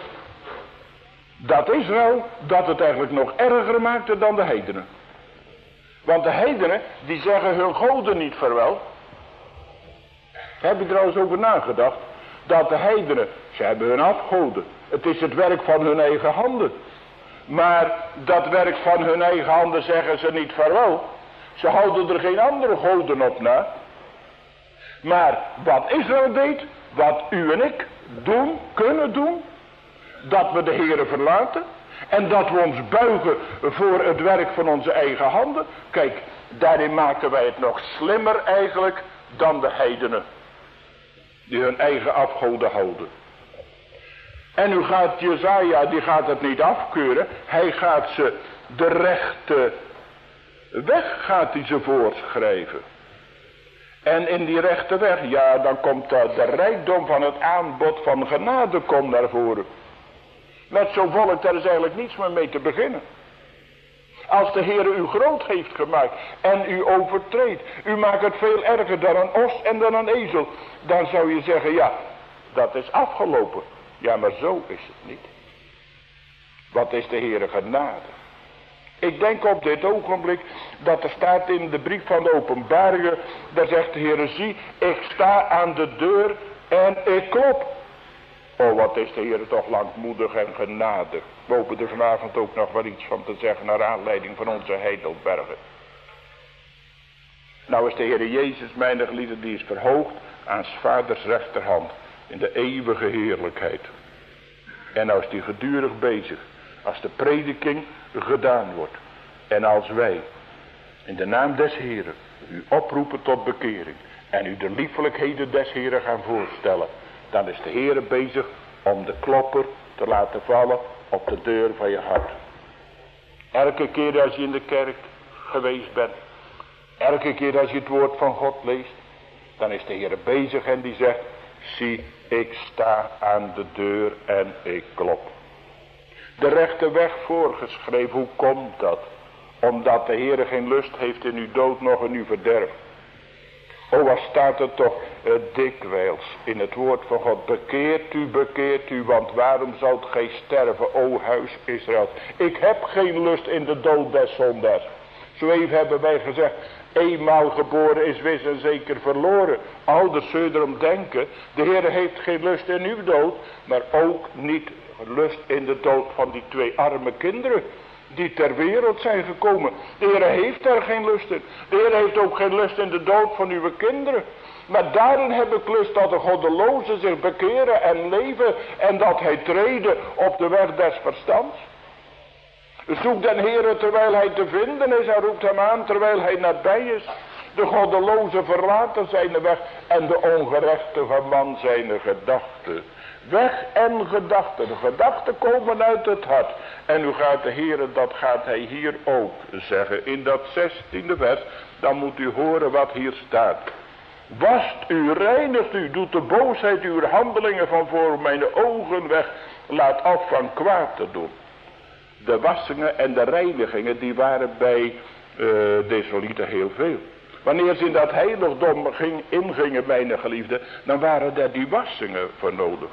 dat Israël, dat het eigenlijk nog erger maakte dan de heidenen. Want de heidenen, die zeggen hun goden niet vaarwel. Heb je er al eens over nagedacht? Dat de heidenen, ze hebben hun afgoden. Het is het werk van hun eigen handen. Maar dat werk van hun eigen handen zeggen ze niet vaarwel. Ze houden er geen andere goden op na. Maar wat Israël deed, wat u en ik doen, kunnen doen, dat we de Heere verlaten en dat we ons buigen voor het werk van onze eigen handen. Kijk, daarin maken wij het nog slimmer eigenlijk dan de heidenen, die hun eigen afgoden houden. En nu gaat Jesaja, die gaat het niet afkeuren, hij gaat ze de rechte weg gaat hij ze voorschrijven. En in die rechte weg, ja, dan komt de rijkdom van het aanbod van genade komt naar voren. Met zo'n volk, daar is eigenlijk niets meer mee te beginnen. Als de Heer u groot heeft gemaakt en u overtreedt, u maakt het veel erger dan een os en dan een ezel, dan zou je zeggen, ja, dat is afgelopen. Ja, maar zo is het niet. Wat is de Heer genade? Ik denk op dit ogenblik dat er staat in de brief van de Openbaringen, daar zegt de Heer, zie, ik sta aan de deur en ik klop. Oh, wat is de Heer toch langmoedig en genadig. We hopen er vanavond ook nog wel iets van te zeggen naar aanleiding van onze Heidelbergen. Nou is de Heer Jezus, mijn geliefde, die is verhoogd aan 's Vaders rechterhand in de eeuwige heerlijkheid. En nou is die gedurig bezig, als de prediking gedaan wordt. En als wij in de naam des Heeren u oproepen tot bekering en u de liefelijkheden des Heeren gaan voorstellen, dan is de Heere bezig om de klopper te laten vallen op de deur van je hart. Elke keer als je in de kerk geweest bent, elke keer als je het woord van God leest, dan is de Heere bezig en die zegt, zie, ik sta aan de deur en ik klop. De rechte weg voorgeschreven, hoe komt dat? Omdat de Heere geen lust heeft in uw dood nog in uw verderf. O, wat staat er toch dikwijls in het woord van God. Bekeert u, want waarom zoudt gij sterven, o huis Israël? Ik heb geen lust in de dood des zondaars. Zo even hebben wij gezegd, eenmaal geboren is wis en zeker verloren. Ouders zullen erom denken, de Heer heeft geen lust in uw dood, maar ook niet lust in de dood van die 2 arme kinderen die ter wereld zijn gekomen. De Heer heeft daar geen lust in. De Heer heeft ook geen lust in de dood van uw kinderen. Maar daarin heb ik lust dat de goddelozen zich bekeren en leven en dat hij treden op de weg des verstands. Zoek den Heere terwijl hij te vinden is en roept hem aan terwijl hij nabij is. De goddeloze verlaten zijn weg en de ongerechte van man zijn gedachten. Weg en gedachten. De gedachten komen uit het hart. En nu gaat de Heere, dat gaat hij hier ook zeggen. In dat 16e vers, dan moet u horen wat hier staat. Wast u, reinigt u, doet de boosheid uw handelingen van voor mijn ogen weg. Laat af van kwaad te doen. De wassingen en de reinigingen, die waren bij de Israëlieten heel veel. Wanneer ze in dat heiligdom ingingen, mijn geliefden, dan waren er die wassingen voor nodig.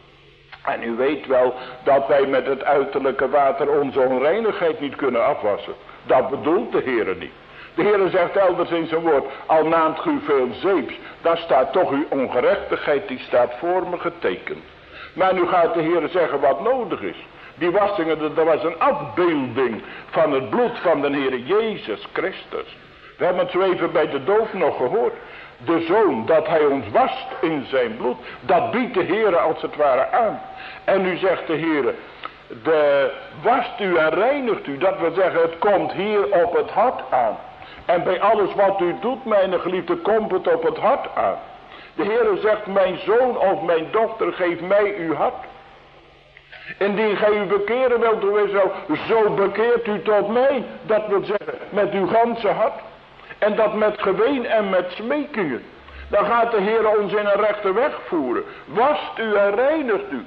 En u weet wel dat wij met het uiterlijke water onze onreinigheid niet kunnen afwassen. Dat bedoelt de Heere niet. De Heere zegt elders in zijn woord, al naamt u veel zeeps, dan staat toch uw ongerechtigheid, die staat voor me getekend. Maar nu gaat de Heere zeggen wat nodig is. Die wassingen, dat was een afbeelding van het bloed van de Heere Jezus Christus. We hebben het zo even bij de doop nog gehoord. De Zoon, dat hij ons wast in zijn bloed, dat biedt de Heere als het ware aan. En nu zegt de Heere, wast u en reinigt u, dat wil zeggen, het komt hier op het hart aan. En bij alles wat u doet, mijn geliefde, komt het op het hart aan. De Heere zegt, mijn zoon of mijn dochter, geef mij uw hart. Indien gij u bekeren wilt door Israël, zo bekeert u tot mij. Dat wil zeggen, met uw ganse hart. En dat met geween en met smekingen. Dan gaat de Heer ons in een rechte weg voeren. Wast u en reinigt u.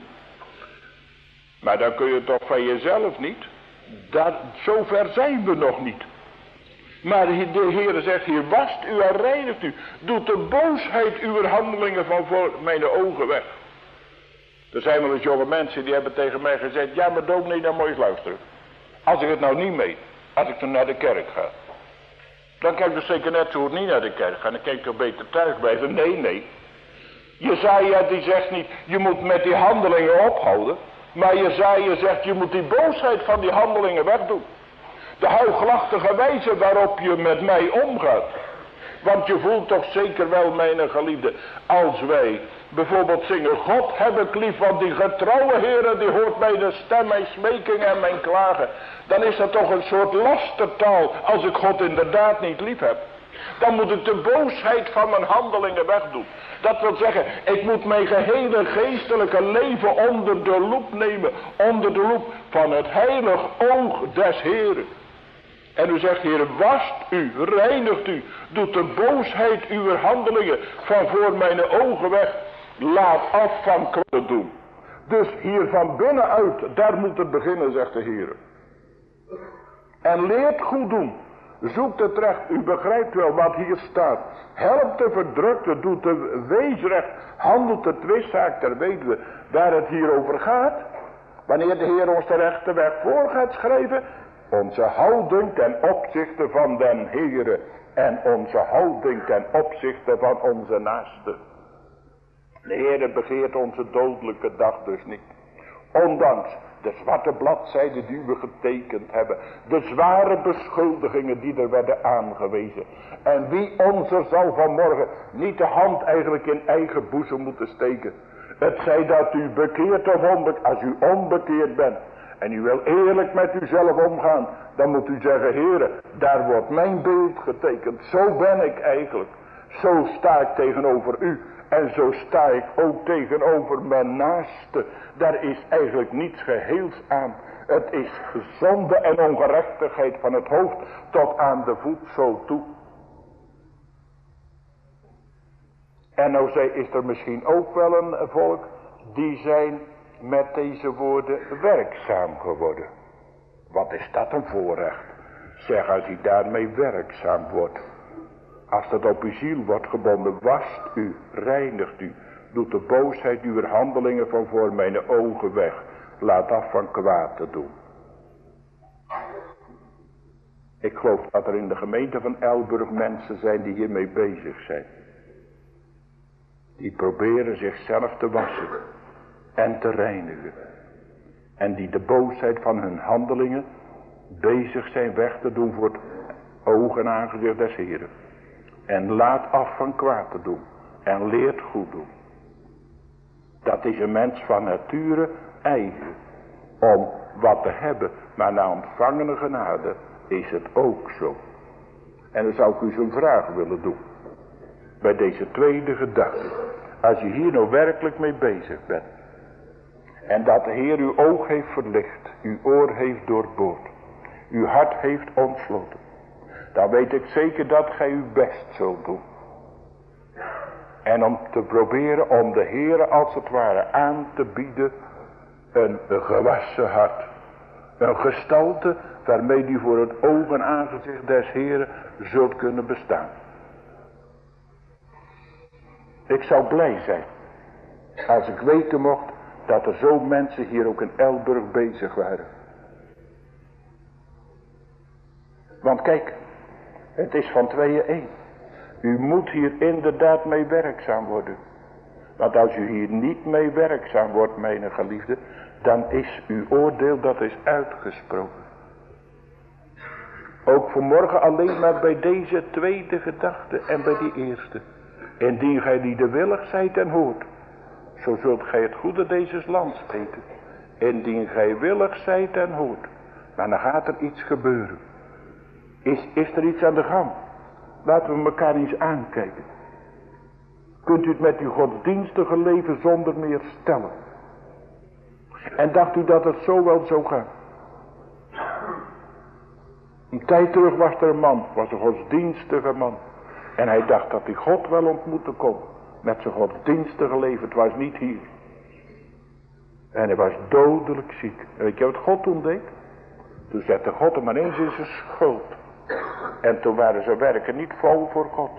Maar dan kun je toch van jezelf niet. Zover zijn we nog niet. Maar de Heer zegt hier, wast u en reinigt u. Doet de boosheid uw handelingen van voor mijn ogen weg. Er zijn wel eens jonge mensen die hebben tegen mij gezegd, ja maar dominee, dan moet je eens luisteren. Als ik het nou niet mee, als ik dan naar de kerk ga. Dan kijk ik dus zeker net zo goed niet naar de kerk gaan. Dan kijk ik toch beter thuis blijven. Nee. Jesaja die zegt niet, je moet met die handelingen ophouden. Maar Jesaja zegt, je moet die boosheid van die handelingen wegdoen. De huichlachtige wijze waarop je met mij omgaat. Want je voelt toch zeker wel, mijn geliefde, als wij bijvoorbeeld zingen, God heb ik lief, want die getrouwe Heere, die hoort mij de stem, mijn smeking en mijn klagen. Dan is dat toch een soort lastertaal, als ik God inderdaad niet lief heb. Dan moet ik de boosheid van mijn handelingen wegdoen. Dat wil zeggen, ik moet mijn gehele geestelijke leven onder de loep nemen. Onder de loep van het heilig oog des Heeren. En u zegt, Heer, wast u, reinigt u, doet de boosheid uw handelingen van voor mijn ogen weg. Laat af van kwaad doen. Dus hier van binnenuit, daar moet het beginnen, zegt de Heer. En leert goed doen. Zoekt het recht, u begrijpt wel wat hier staat. Helpt de verdrukte, doet de weesrecht, handelt de twistzaak ter weduwe. Waar het hier over gaat, wanneer de Heer ons de rechte weg voor gaat schrijven, onze houding ten opzichte van den Heere en onze houding ten opzichte van onze naaste. De Heere begeert onze dodelijke dag dus niet. Ondanks de zwarte bladzijden die we getekend hebben. De zware beschuldigingen die er werden aangewezen. En wie ons er zal vanmorgen niet de hand eigenlijk in eigen boezem moeten steken. Het zij dat u bekeerd of onbekeerd. Als u onbekeerd bent. En u wil eerlijk met uzelf omgaan. Dan moet u zeggen, Heere, daar wordt mijn beeld getekend. Zo ben ik eigenlijk. Zo sta ik tegenover u. En zo sta ik ook tegenover mijn naaste. Daar is eigenlijk niets geheels aan. Het is zonde en ongerechtigheid van het hoofd tot aan de voet zo toe. En nou is er misschien ook wel een volk die zijn met deze woorden werkzaam geworden. Wat is dat een voorrecht? Zeg, als u daarmee werkzaam wordt. Als dat op uw ziel wordt gebonden, wast u, reinigt u, doet de boosheid uw handelingen van voor mijn ogen weg. Laat af van kwaad te doen. Ik geloof dat er in de gemeente van Elburg mensen zijn die hiermee bezig zijn. Die proberen zichzelf te wassen en te reinigen. En die de boosheid van hun handelingen bezig zijn weg te doen voor het oog en aangezicht des Heren. En laat af van kwaad te doen. En leert goed doen. Dat is een mens van nature eigen. Om wat te hebben. Maar na ontvangene genade is het ook zo. En dan zou ik u zo'n vraag willen doen. Bij deze tweede gedachte. Als je hier nou werkelijk mee bezig bent. En dat de Heer uw oog heeft verlicht. Uw oor heeft doorboord. Uw hart heeft ontsloten. Dan weet ik zeker dat gij uw best zult doen. En om te proberen om de Heere als het ware aan te bieden. Een gewassen hart. Een gestalte waarmee u voor het oog en aangezicht des Heeren zult kunnen bestaan. Ik zou blij zijn. Als ik weten mocht dat er zo mensen hier ook in Elburg bezig waren. Want kijk. Het is van tweeën één. U moet hier inderdaad mee werkzaam worden. Want als u hier niet mee werkzaam wordt, mijn geliefde, dan is uw oordeel, dat is uitgesproken. Ook vanmorgen alleen maar bij deze tweede gedachte en bij die eerste. Indien gij die de willig zijt en hoort, zo zult gij het goede deze lands eten. Indien gij willig zijt en hoort, maar dan gaat er iets gebeuren. Is er iets aan de gang? Laten we elkaar eens aankijken. Kunt u het met uw godsdienstige leven zonder meer stellen? En dacht u dat het zo wel zou gaan? Een tijd terug was er een man, was een godsdienstige man. En hij dacht dat hij God wel ontmoeten kon. Met zijn godsdienstige leven, het was niet hier. En hij was dodelijk ziek. En weet je wat God toen deed? Toen zette God hem ineens in zijn schuld. En toen waren zijn werken niet vol voor God.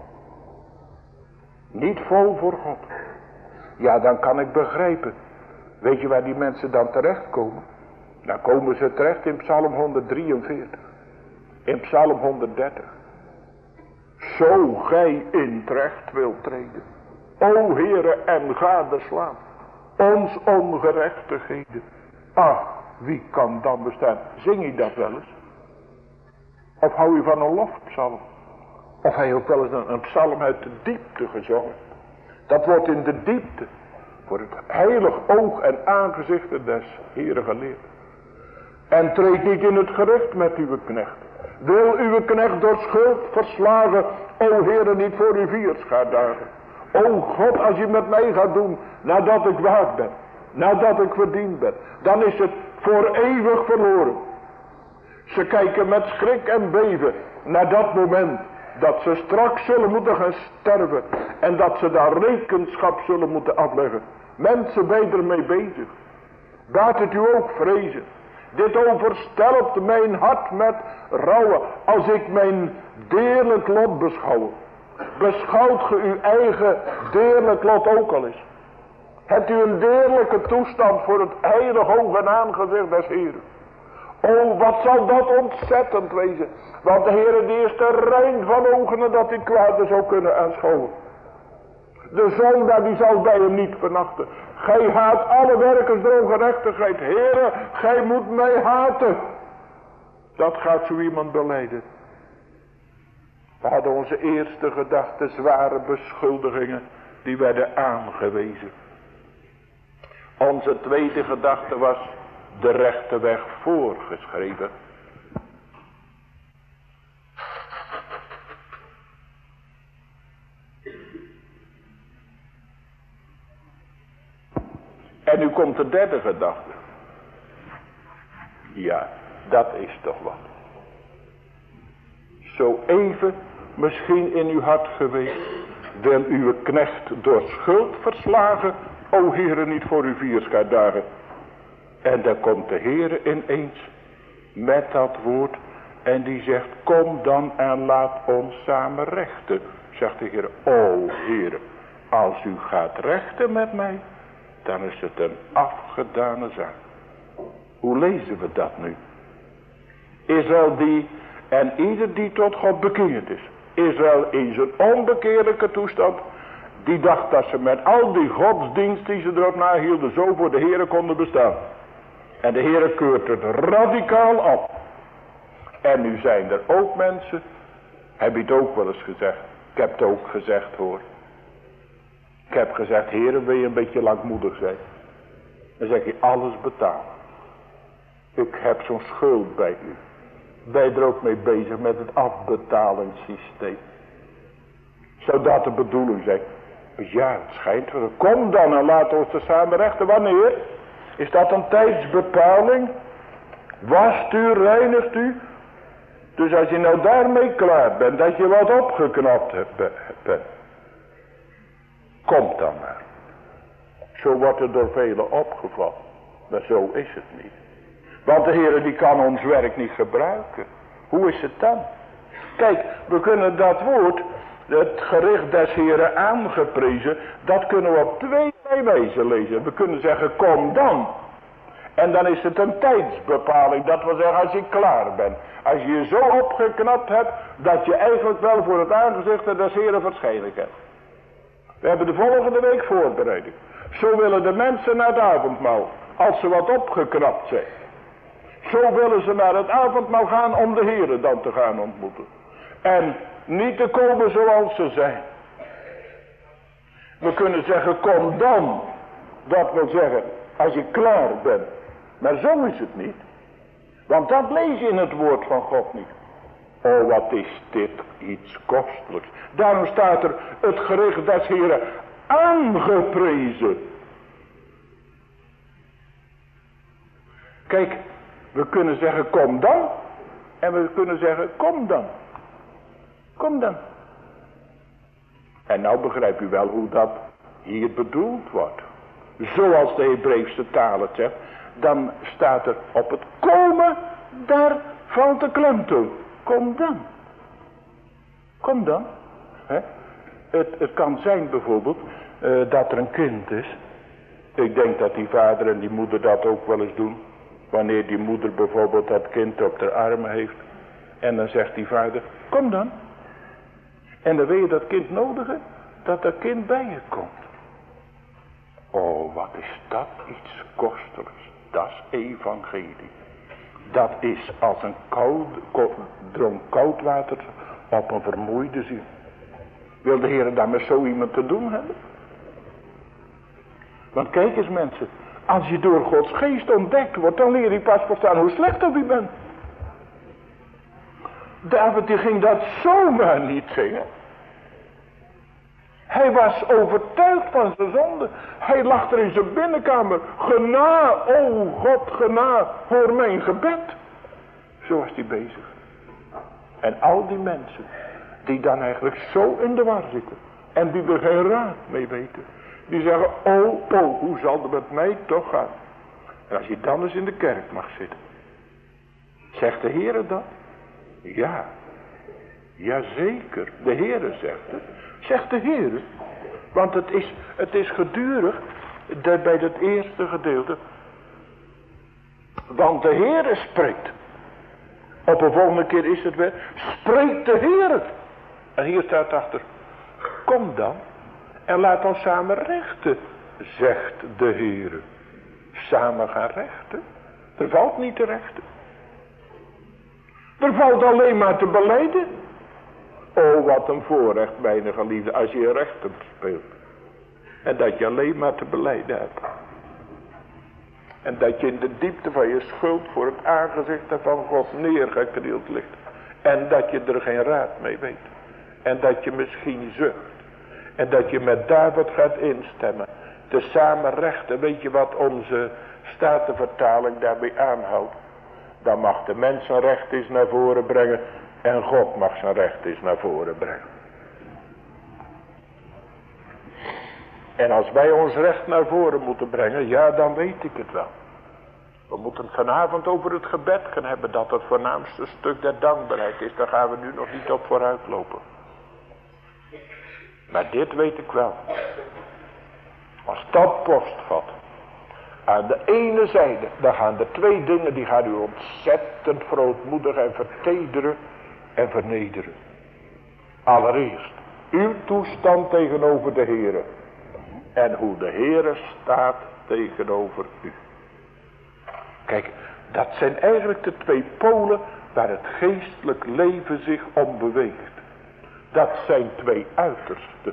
Niet vol voor God. Ja, dan kan ik begrijpen. Weet je waar die mensen dan terechtkomen? Dan komen ze terecht in Psalm 143. In Psalm 130. Zo gij in het recht wilt treden. O Heere, en gadeslaan ons ongerechtigheden. Ach, wie kan dan bestaan? Zing je dat wel eens? Of hou je van een lofpsalm? Of hij ook wel eens een psalm uit de diepte gezongen? Dat wordt in de diepte voor het heilig oog en aangezicht des Heeren geleerd. En treed niet in het gerucht met uw knecht. Wil uw knecht door schuld verslagen, o Heere, niet voor uw vierschaardagen. O God, als je met mij gaat doen, nadat ik waard ben, nadat ik verdiend ben, dan is het voor eeuwig verloren. Ze kijken met schrik en beven naar dat moment dat ze straks zullen moeten gaan sterven en dat ze daar rekenschap zullen moeten afleggen. Mensen, ben je ermee bezig? Baat het u ook vrezen? Dit overstelpt mijn hart met rouwen als ik mijn deerlijk lot beschouw. Beschouwt ge uw eigen deerlijk lot ook al eens? Hebt u een deerlijke toestand voor het heilige oog en aangezicht des Heeren? O, wat zal dat ontzettend wezen. Want de Heere die is te rein van ogen dat hij kwade zou kunnen aanschouwen. De zondaar die zal bij hem niet vernachten. Gij haat alle werkers der ongerechtigheid. Heere, gij moet mij haten. Dat gaat zo iemand belijden. We hadden onze eerste gedachten, zware beschuldigingen, die werden aangewezen. Onze tweede gedachte was de rechte weg voorgeschreven. En nu komt de derde gedachte. Ja, dat is toch wat. Zo even misschien in uw hart geweest. Wil uw knecht door schuld verslagen, o Heere, niet voor uw vierschaardagen. En dan komt de Heere ineens met dat woord en die zegt, kom dan en laat ons samen rechten. Zegt de Heere, o Heere, als u gaat rechten met mij, dan is het een afgedane zaak. Hoe lezen we dat nu? Israël die en ieder die tot God bekeerd is. Israël in zijn onbekeerlijke toestand. Die dacht dat ze met al die godsdienst die ze erop nahielden zo voor de Heere konden bestaan. En de Heere keurt het radicaal op. En nu zijn er ook mensen. Heb je het ook wel eens gezegd? Ik heb het ook gezegd hoor. Ik heb gezegd, Heere, wil je een beetje langmoedig zijn? Dan zeg je alles betalen. Ik heb zo'n schuld bij u. Ben je er ook mee bezig met het afbetalingssysteem? Zou dat de bedoeling zijn? Ja, het schijnt wel. Kom dan en laat ons er samen rechten. Wanneer? Is dat een tijdsbepaling? Wast u, reinigt u? Dus als je nou daarmee klaar bent, dat je wat opgeknapt bent. Kom dan maar. Zo wordt er door velen opgevat. Maar zo is het niet. Want de Heere die kan ons werk niet gebruiken. Hoe is het dan? Kijk, we kunnen dat woord, het gericht des Heere aangeprezen, dat kunnen we op twee wijzen lezen. We kunnen zeggen, kom dan. En dan is het een tijdsbepaling. Dat wil zeggen, als je klaar bent. Als je je zo opgeknapt hebt, dat je eigenlijk wel voor het aangezicht des Heere verschijnen hebt. We hebben de volgende week voorbereiding. Zo willen de mensen naar het avondmaal, als ze wat opgeknapt zijn. Zo willen ze naar het avondmaal gaan om de Heere dan te gaan ontmoeten. En niet te komen zoals ze zijn. We kunnen zeggen, kom dan. Dat wil zeggen, als je klaar bent. Maar zo is het niet. Want dat lees je in het woord van God niet. Oh, wat is dit iets kostelijks. Daarom staat er het gericht des Heren aangeprezen. Kijk, we kunnen zeggen kom dan. En we kunnen zeggen kom dan. Kom dan. En nou begrijp u wel hoe dat hier bedoeld wordt. Zoals de Hebreeuwse taal het zegt. Dan staat er op het komen, daar valt de klemtoon. Kom dan. Kom dan. He? Het kan zijn bijvoorbeeld dat er een kind is. Ik denk dat die vader en die moeder dat ook wel eens doen. Wanneer die moeder bijvoorbeeld dat kind op de armen heeft. En dan zegt die vader, kom dan. En dan wil je dat kind nodigen, dat dat kind bij je komt. Oh, wat is dat iets kostelijks. Dat is evangelie. Dat is als een dronk koud water op een vermoeide ziel. Wil de Heer daar met zo iemand te doen hebben? Want kijk eens mensen, als je door Gods geest ontdekt wordt, dan leer je pas verstaan hoe slecht dat u bent. David die ging dat zomaar niet zingen. Hij was overtuigd van zijn zonde. Hij lag er in zijn binnenkamer. Gena, o God, gena, hoor mijn gebed. Zo was hij bezig. En al die mensen die dan eigenlijk zo in de war zitten. En die er geen raad mee weten. Die zeggen, oh, hoe zal het met mij toch gaan? En als je dan eens in de kerk mag zitten. Zegt de Heere dat? Ja. Jazeker, de Heere zegt het. Zegt de Heere. Want het is gedurig bij het eerste gedeelte. Want de Heere spreekt. Op een volgende keer is het weer. Spreekt de Heere. En hier staat achter. Kom dan. En laat ons samen rechten. Zegt de Heere. Samen gaan rechten. Er valt niet te rechten. Er valt alleen maar te belijden. Oh, wat een voorrecht, mijn geliefde, als je rechten speelt. En dat je alleen maar te belijden hebt. En dat je in de diepte van je schuld voor het aangezicht van God neergeknield ligt. En dat je er geen raad mee weet. En dat je misschien zucht. En dat je met David gaat instemmen. Tezamen rechten, weet je wat onze Statenvertaling daarbij aanhoudt? Dan mag de mens zijn recht eens naar voren brengen. En God mag zijn recht eens naar voren brengen. En als wij ons recht naar voren moeten brengen, ja, dan weet ik het wel. We moeten het vanavond over het gebed gaan hebben, dat het voornaamste stuk der dankbaarheid is. Daar gaan we nu nog niet op vooruit lopen. Maar dit weet ik wel. Als dat post vat, aan de ene zijde, dan gaan er twee dingen, die gaan u ontzettend verootmoedigen en vertederen en vernederen. Allereerst, uw toestand tegenover de Heere. En hoe de Heere staat tegenover u. Kijk, dat zijn eigenlijk de twee polen waar het geestelijk leven zich om beweegt. Dat zijn twee uitersten.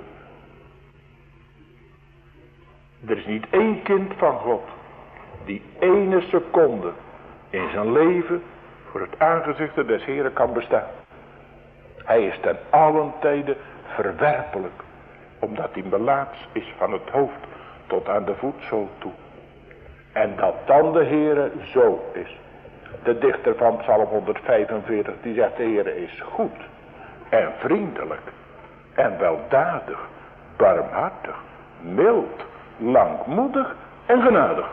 Er is niet één kind van God die ene seconde in zijn leven voor het aangezicht des Heeren kan bestaan. Hij is ten allen tijde verwerpelijk, omdat hij melaats is van het hoofd tot aan de voetzool toe. En dat dan de Heere zo is. De dichter van Psalm 145 die zegt, de Heere is goed en vriendelijk en weldadig, barmhartig, mild, langmoedig en genadig.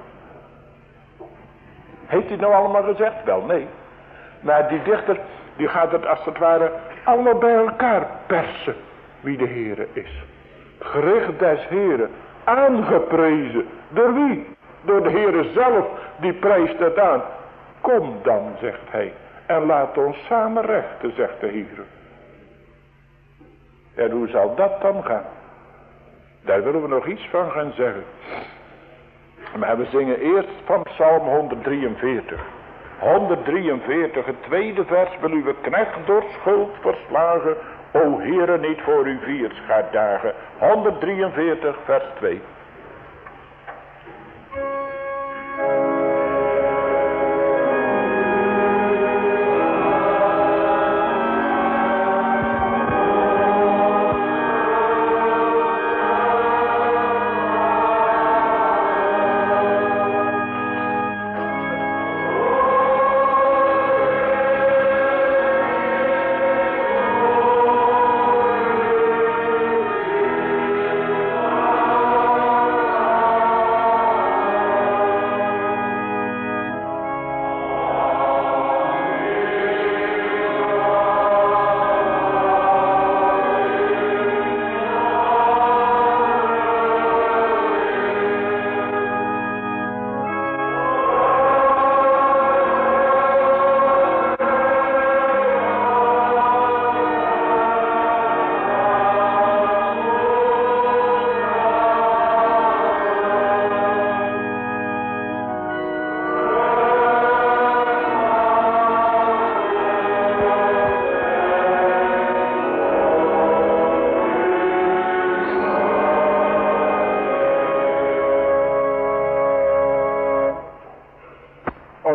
Heeft hij nou allemaal gezegd? Wel, nee. Maar die dichter, die gaat het als het ware allemaal bij elkaar persen, wie de Heere is. Gericht des Heeren, aangeprezen. Door wie? Door de Heere zelf, die prijst het aan. Kom dan, zegt hij, en laat ons samen rechten, zegt de Heere. En hoe zal dat dan gaan? Daar willen we nog iets van gaan zeggen. Maar we zingen eerst van Psalm 143. 143, het tweede vers. Wil uw knecht door schuld verslagen, o Heere, niet voor uw vierschaardagen. 143, vers 2.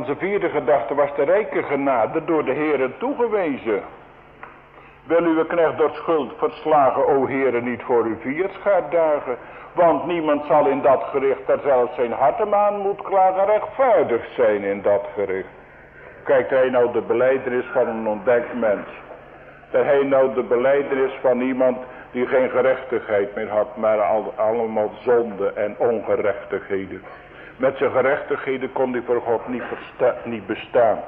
Onze vierde gedachte was de rijke genade door de Heere toegewezen. Wil uw knecht door schuld verslagen, o Heere, niet voor uw vierschaardagen. Want niemand zal in dat gericht, er zelfs zijn hartemaan moet klagen, rechtvaardig zijn in dat gericht. Kijkt hij nou de belijdenis van een ontdekt mens. Dat hij nou de belijdenis van iemand die geen gerechtigheid meer had, maar allemaal zonde en ongerechtigheden. Met zijn gerechtigheden kon hij voor God niet bestaan.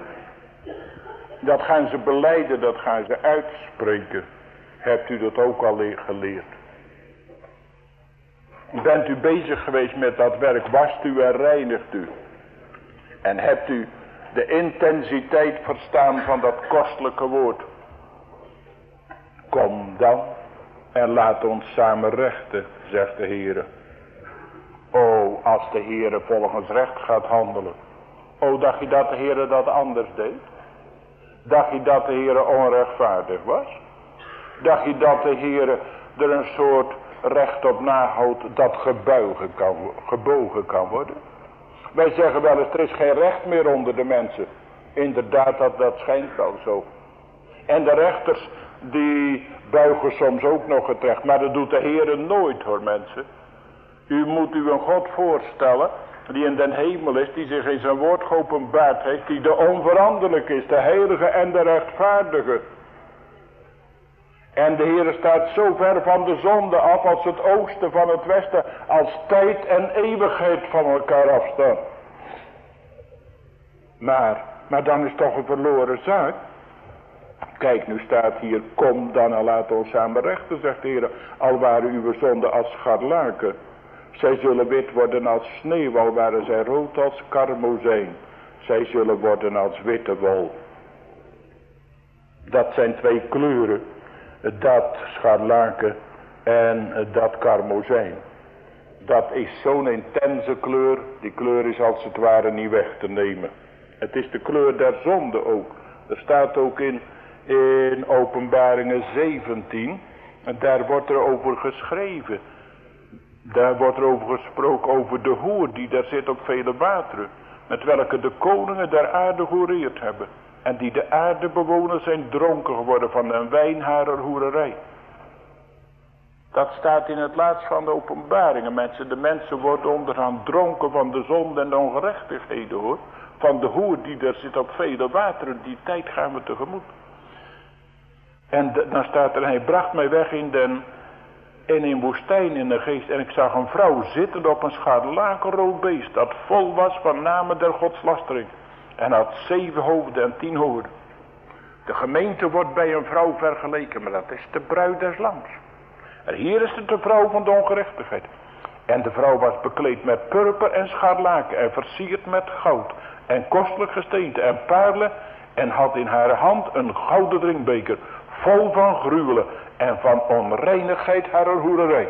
Dat gaan ze belijden, dat gaan ze uitspreken. Hebt u dat ook al geleerd? Bent u bezig geweest met dat werk, wast u en reinigt u. En hebt u de intensiteit verstaan van dat kostelijke woord. Kom dan en laat ons samen rechten, zegt de Heere. O, als de Heere volgens recht gaat handelen. O, dacht je dat de Heere dat anders deed? Dacht je dat de Heere onrechtvaardig was? Dacht je dat de Heere er een soort recht op nahoudt dat gebogen kan worden? Wij zeggen wel eens, er is geen recht meer onder de mensen. Inderdaad, dat schijnt wel zo. En de rechters, die buigen soms ook nog het recht. Maar dat doet de Heere nooit, hoor mensen. U moet u een God voorstellen, die in den hemel is, die zich in zijn woord geopenbaard heeft, die de onveranderlijk is, de heilige en de rechtvaardige. En de Heere staat zo ver van de zonde af als het oosten van het westen, als tijd en eeuwigheid van elkaar afstaan. Maar dan is toch een verloren zaak. Kijk, nu staat hier, kom dan en laat ons samen rechten, zegt de Heere, al waren uw zonden als scharlaken. Zij zullen wit worden als sneeuw, al waren zij rood als karmozijn. Zij zullen worden als witte wol. Dat zijn twee kleuren. Dat scharlaken en dat karmozijn. Dat is zo'n intense kleur. Die kleur is als het ware niet weg te nemen. Het is de kleur der zonde ook. Er staat ook in Openbaringen 17. En daar wordt er over geschreven. Daar wordt er over gesproken over de hoer die daar zit op vele wateren. Met welke de koningen der aarde gehoereerd hebben. En die de aardebewoners zijn dronken geworden van de wijn harer hoererij. Dat staat in het laatst van de openbaringen, mensen. De mensen worden onderaan dronken van de zonde en de ongerechtigheden, hoor. Van de hoer die er zit op vele wateren. Die tijd gaan we tegemoet. En dan staat er, hij bracht mij weg in een woestijn in de geest. En ik zag een vrouw zitten op een scharlakenrood beest. Dat vol was van namen der godslastering. En had 7 hoofden en 10 hoornen. De gemeente wordt bij een vrouw vergeleken. Maar dat is de bruid des lams. En hier is het de vrouw van de ongerechtigheid. En de vrouw was bekleed met purper en scharlaken. En versierd met goud. En kostelijk gesteente en paarlen. En had in haar hand een gouden drinkbeker. Vol van gruwelen. En van onreinigheid haar hoererij.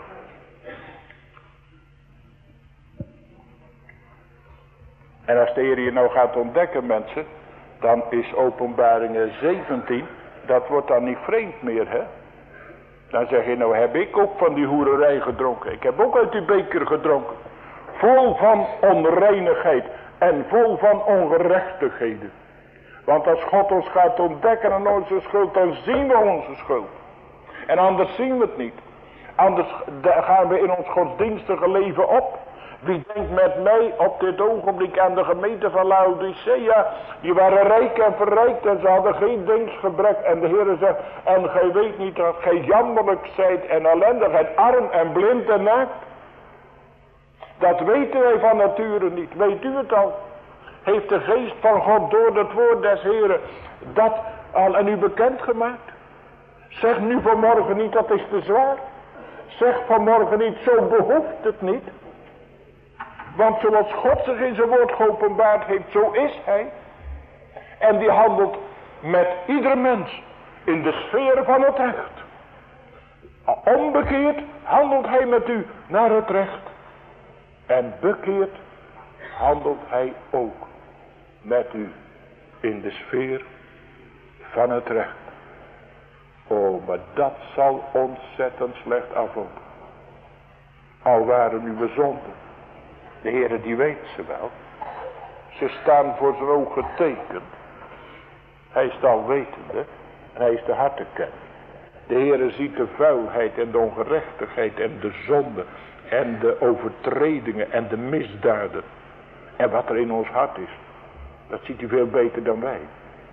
En als de Heer je nou gaat ontdekken, mensen, dan is Openbaringen 17, dat wordt dan niet vreemd meer, hè? Dan zeg je, nou heb ik ook van die hoererij gedronken. Ik heb ook uit die beker gedronken. Vol van onreinigheid en vol van ongerechtigheden. Want als God ons gaat ontdekken aan onze schuld, dan zien we onze schuld. En anders zien we het niet. Anders gaan we in ons godsdienstige leven op. Wie denkt met mij op dit ogenblik aan de gemeente van Laodicea. Die waren rijk en verrijkt en ze hadden geen dingsgebrek. En de Heer zegt, en gij weet niet dat gij jammerlijk zijt en ellendigheid, arm en blind en naakt. Dat weten wij van nature niet. Weet u het al? Heeft de geest van God door het woord des Heren dat al aan u bekend gemaakt? Zeg nu vanmorgen niet, dat is te zwaar. Zeg vanmorgen niet, zo behoeft het niet. Want zoals God zich in zijn woord geopenbaard heeft, zo is hij. En die handelt met ieder mens in de sfeer van het recht. Onbekeerd handelt hij met u naar het recht. En bekeerd handelt hij ook met u in de sfeer van het recht. Oh, maar dat zal ontzettend slecht aflopen. Al waren uw zonden. De Heere die weet ze wel. Ze staan voor zijn ogen getekend. Hij is de alwetende en hij is de hartekenner. De Heere ziet de vuilheid en de ongerechtigheid en de zonde en de overtredingen en de misdaden. En wat er in ons hart is, dat ziet hij veel beter dan wij.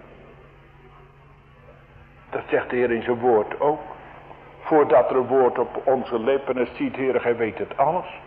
Dat zegt de Heer in zijn woord ook. Voordat er een woord op onze lippen is, ziet de Heer, gij weet het alles.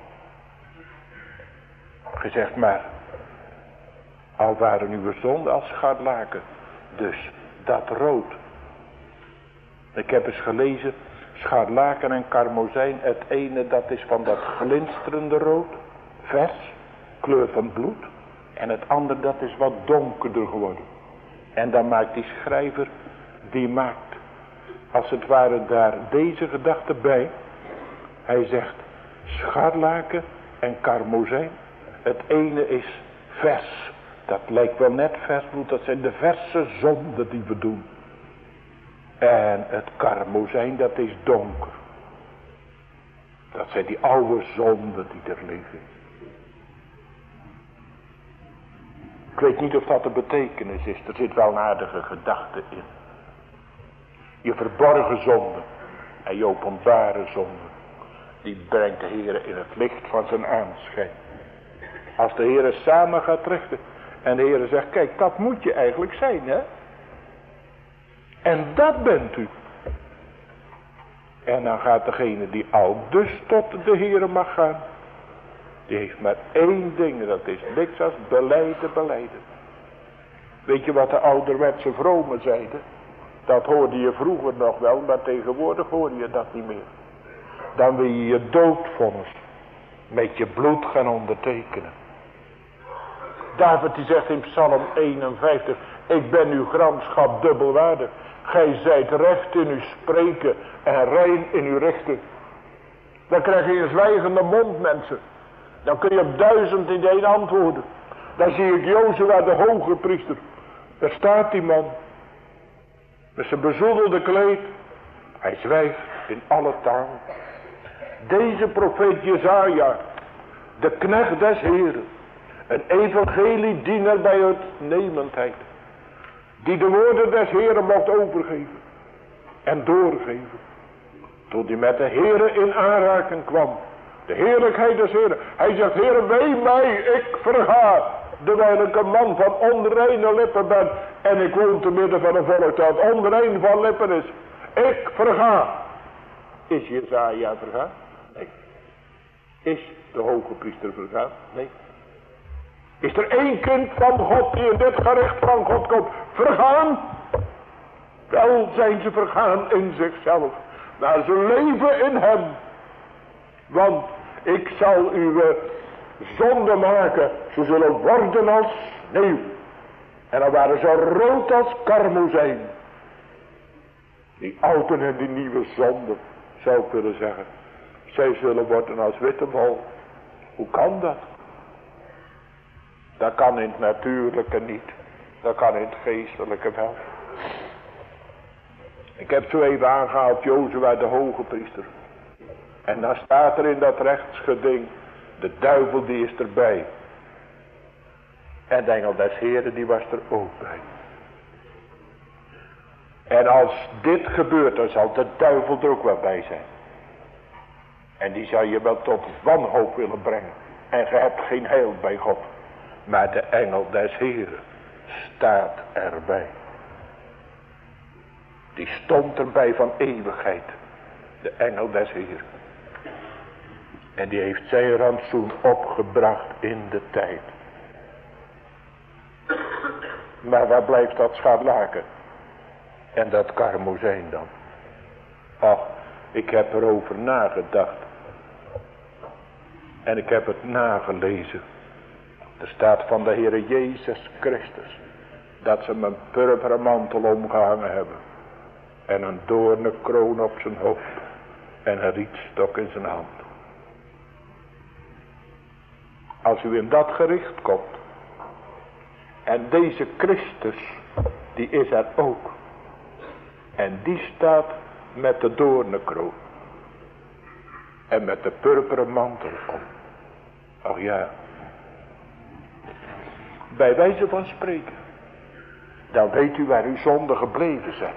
Hij zegt maar, al waren uw zonden als scharlaken, dus dat rood. Ik heb eens gelezen, scharlaken en karmozijn, het ene dat is van dat glinsterende rood, vers, kleur van bloed. En het andere dat is wat donkerder geworden. En dan maakt die schrijver, die maakt als het ware daar deze gedachte bij. Hij zegt, scharlaken en karmozijn, het ene is vers. Dat lijkt wel net vers bloed, dat zijn de verse zonden die we doen. En het karmozijn, dat is donker. Dat zijn die oude zonden die er liggen. Ik weet niet of dat de betekenis is. Er zit wel een aardige gedachte in. Je verborgen zonde en je openbare zonde, die brengt de Heer in het licht van zijn aanschijn. Als de Heer samen gaat richten en de Heer zegt, kijk, dat moet je eigenlijk zijn, hè. En dat bent u. En dan gaat degene die al dus tot de Heer mag gaan, die heeft maar één ding, dat is niks als belijden. Weet je wat de ouderwetse vromen zeiden? Dat hoorde je vroeger nog wel, maar tegenwoordig hoor je dat niet meer. Dan wil je je doodvonnis met je bloed gaan ondertekenen. David die zegt in Psalm 51, ik ben uw gramschap dubbelwaardig. Gij zijt recht in uw spreken en rein in uw richten. Dan krijg je een zwijgende mond, mensen. Dan kun je op 1000 in één antwoorden. Dan zie ik Jozua de hoge priester. Daar staat die man. Met zijn bezoedelde kleed. Hij zwijgt in alle talen. Deze profeet Jesaja, de knecht des Heren, een evangeliedienaar bij uitnemendheid, die de woorden des Heren mocht overgeven en doorgeven, toen hij met de Heren in aanraking kwam, de heerlijkheid des Heren. Hij zegt, Heere, wee mij, ik verga, terwijl ik een man van onreine lippen ben en ik woon te midden van een volk dat onrein van lippen is. Ik verga. Is Jesaja vergaan? Nee. Is de hoge priester vergaan? Nee. Is er één kind van God die in dit gericht van God komt vergaan? Wel zijn ze vergaan in zichzelf, maar ze leven in hem. Want ik zal uw zonde maken, ze zullen worden als sneeuw. En dan waren ze rood als karmozijn. Die oude en die nieuwe zonde, zou ik willen zeggen. Zij zullen worden als witte wol. Hoe kan dat? Dat kan in het natuurlijke niet. Dat kan in het geestelijke wel. Ik heb zo even aangehaald Jozua de hoge priester. En dan staat er in dat rechtsgeding, de duivel die is erbij. En de engel des Heren die was er ook bij. En als dit gebeurt, dan zal de duivel er ook wel bij zijn. En die zal je wel tot wanhoop willen brengen. En je hebt geen heil bij God. Maar de engel des Heren staat erbij. Die stond erbij van eeuwigheid. De engel des Heren. En die heeft zijn rantsoen opgebracht in de tijd. Maar waar blijft dat scharlaken? En dat karmozijn dan? Ach, ik heb erover nagedacht. En ik heb het nagelezen. Er staat van de Heere Jezus Christus. Dat ze hem een purperen mantel omgehangen hebben. En een doornenkroon op zijn hoofd. En een rietstok in zijn hand. Als u in dat gericht komt. En deze Christus, die is er ook. En die staat met de doornenkroon. En met de purperen mantel om. Oh ja. bij wijze van spreken, dan weet u waar uw zonden gebleven zijn.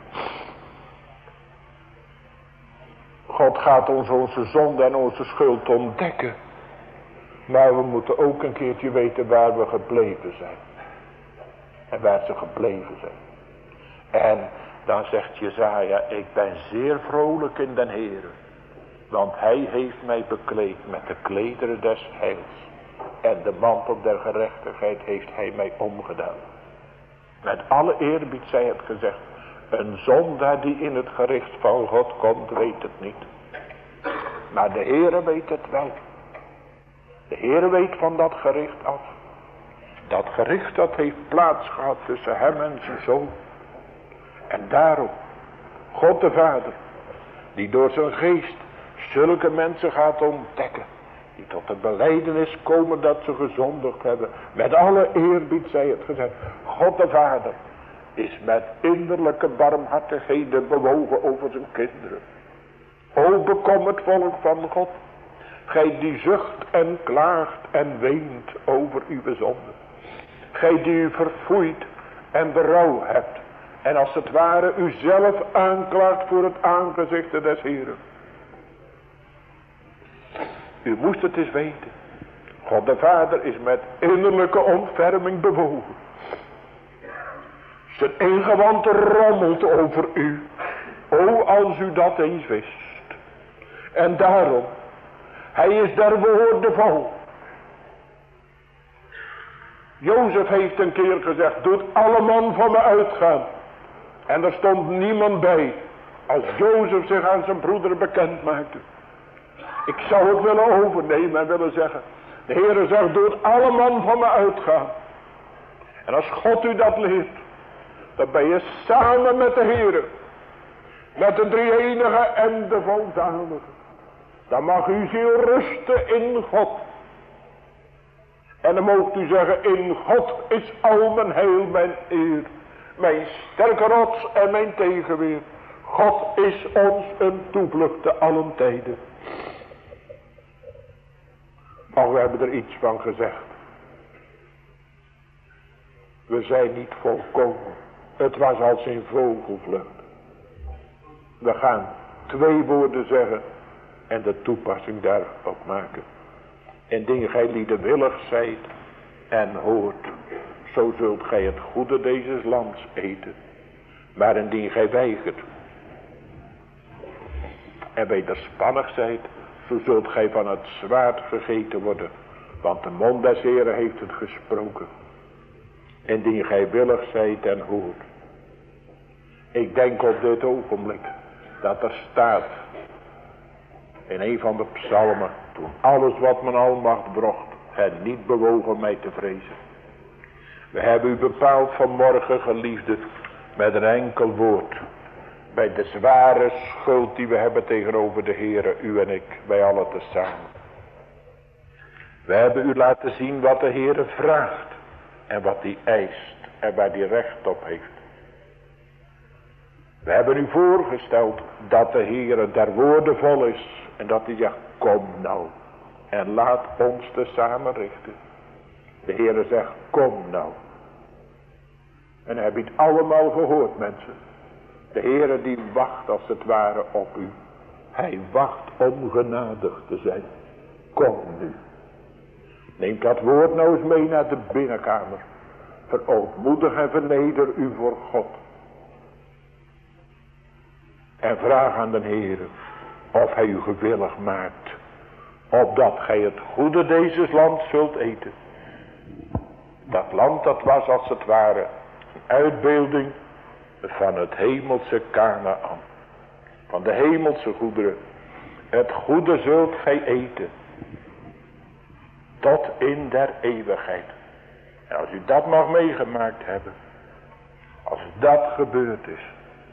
God gaat ons onze zonde en onze schuld ontdekken. Maar we moeten ook een keertje weten waar we gebleven zijn. En waar ze gebleven zijn. En dan zegt Jesaja, ik ben zeer vrolijk in den Heere. Want hij heeft mij bekleed met de klederen des heils. En de mantel der gerechtigheid heeft hij mij omgedaan. Met alle eerbied zij het gezegd. Een zondaar die in het gericht van God komt, weet het niet. Maar de Heere weet het wel. De Heere weet van dat gericht af. Dat gericht dat heeft plaats gehad tussen hem en zijn zoon. En daarom, God de Vader, die door zijn geest zulke mensen gaat ontdekken. Die tot de belijdenis komen dat ze gezondigd hebben. Met alle eerbied zij het gezegd. God de Vader is met innerlijke barmhartigheden bewogen over zijn kinderen. O bekommerd volk van God. Gij die zucht en klaagt en weent over uw zonde. Gij die u verfoeit en berouw hebt. En als het ware u zelf aanklaagt voor het aangezicht des Heeren. U moest het eens weten. God de Vader is met innerlijke ontferming bewogen. Zijn ingewand rommelt over u. O, als u dat eens wist. En daarom, hij is der woorden vol. Jozef heeft een keer gezegd, doet alle man van me uitgaan. En er stond niemand bij, als Jozef zich aan zijn broeder bekend maakte. Ik zou het willen overnemen en willen zeggen, de Heere zegt, doet alle man van me uitgaan. En als God u dat leert, dan ben je samen met de Heere, met de drie-enige en de voldadige. Dan mag u ziel rusten in God. En dan moogt u zeggen, in God is al mijn heil, mijn eer, mijn sterke rots en mijn tegenweer. God is ons een toevlucht te allen tijden. Maar we hebben er iets van gezegd. We zijn niet volkomen. Het was als een vogelvlucht. We gaan 2 woorden zeggen en de toepassing daarop maken. Indien gij lieden willig zijt en hoort, zo zult gij het goede deze lands eten. Maar indien gij weigert en wederspannig zijt, zo zult gij van het zwaard gegeten worden. Want de mond des Heeren heeft het gesproken. Indien gij willig zijt en hoort. Ik denk op dit ogenblik dat er staat in een van de psalmen, toen alles wat mijn almacht brocht, het niet bewogen mij te vrezen. We hebben u bepaald vanmorgen, geliefde, met een enkel woord. Bij de zware schuld die we hebben tegenover de Heere, u en ik, wij allen tezamen. We hebben u laten zien wat de Heere vraagt en wat hij eist en waar hij recht op heeft. We hebben u voorgesteld dat de Heere der woorden vol is en dat hij zegt, kom nou en laat ons tezamen richten. De Heere zegt, kom nou. En heb je het allemaal gehoord, mensen? De Heere die wacht als het ware op u. Hij wacht om genadig te zijn. Kom nu. Neem dat woord nou eens mee naar de binnenkamer. Verootmoedig en verneder u voor God. En vraag aan de Heere of hij u gewillig maakt. Opdat gij het goede deze land zult eten. Dat land dat was als het ware een uitbeelding van het hemelse Kanaan. Van de hemelse goederen. Het goede zult gij eten. Tot in der eeuwigheid. En als u dat mag meegemaakt hebben. Als dat gebeurd is.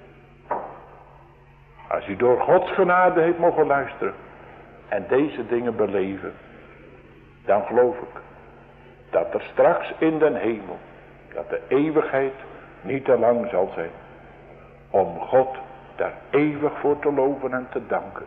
Als u door Gods genade heeft mogen luisteren. En deze dingen beleven. Dan geloof ik. Dat er straks in den hemel. Dat de eeuwigheid niet te lang zal zijn. Om God daar eeuwig voor te loven en te danken.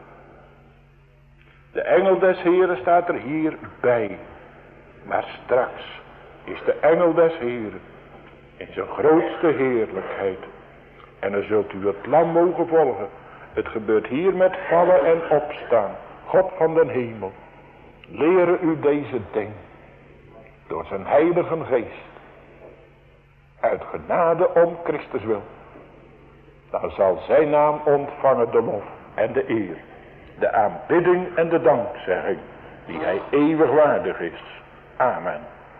De engel des Heeren staat er hier bij. Maar straks, is de engel des Heeren in zijn grootste heerlijkheid. En dan zult u het lam mogen volgen. Het gebeurt hier met vallen en opstaan. God van den hemel, leren u deze dingen door zijn heilige geest. Uit genade om Christus wil. Dan zal zijn naam ontvangen de lof en de eer. De aanbidding en de dankzegging die hij eeuwig waardig is. Amen.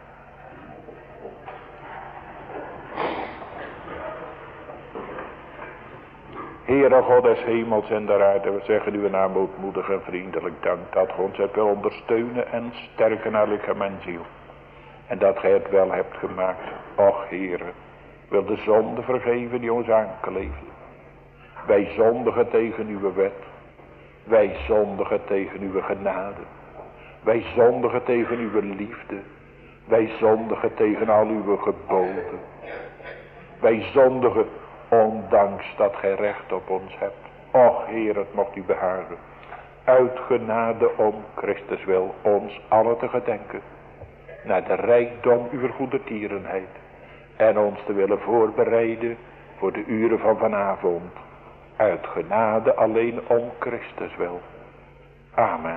Heere God des hemels en der aarde, we zeggen uw naam ootmoedig en vriendelijk dank dat God ons hebt wil ondersteunen en sterken naar lichaam en ziel. En dat gij het wel hebt gemaakt. Och Heere, wil de zonde vergeven die ons aankleefde. Wij zondigen tegen uw wet. Wij zondigen tegen uw genade. Wij zondigen tegen uw liefde. Wij zondigen tegen al uw geboden. Wij zondigen ondanks dat gij recht op ons hebt. Och Heer, het mocht u behagen. Uit genade om Christus wil ons allen te gedenken. Naar de rijkdom uw goedertierenheid. En ons te willen voorbereiden voor de uren van vanavond. Uit genade alleen om Christus wil. Amen.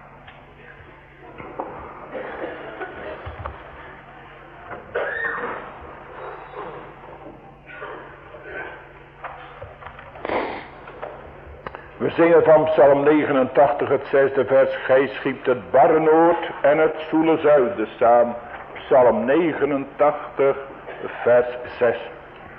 We zingen van Psalm 89 het 6e vers. Gij schiept het barre noord en het zoele zuiden saam. Psalm 89 vers 6.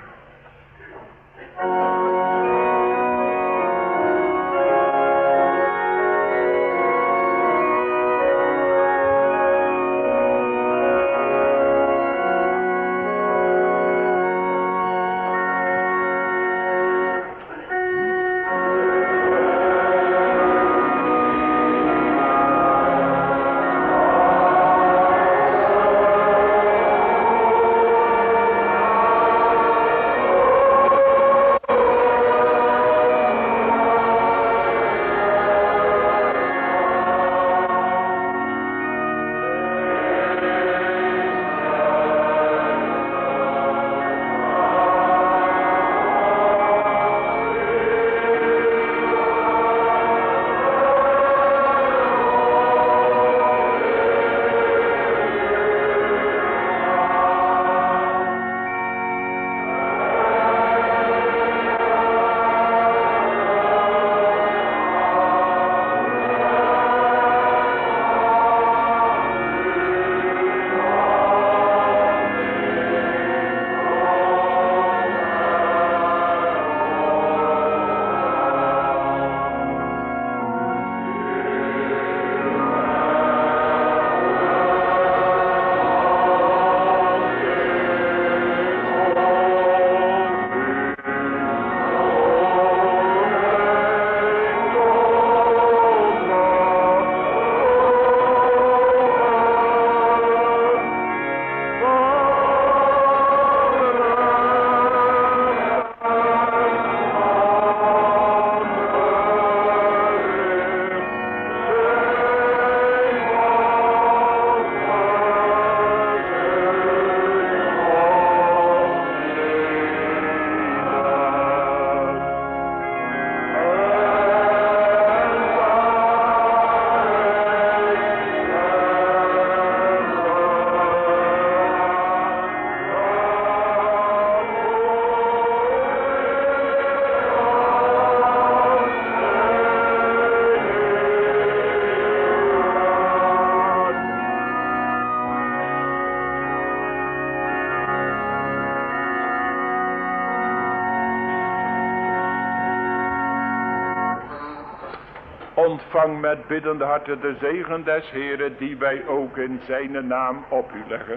Ontvang met biddende harten de zegen des Heeren die wij ook in zijn naam op u leggen.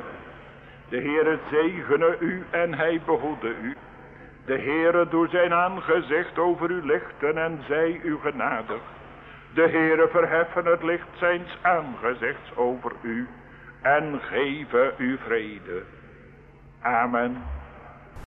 De Heere zegene u en hij behoede u. De Heere doe zijn aangezicht over u lichten en zij u genadig. De Heere verheffen het licht zijns aangezichts over u en geven u vrede. Amen.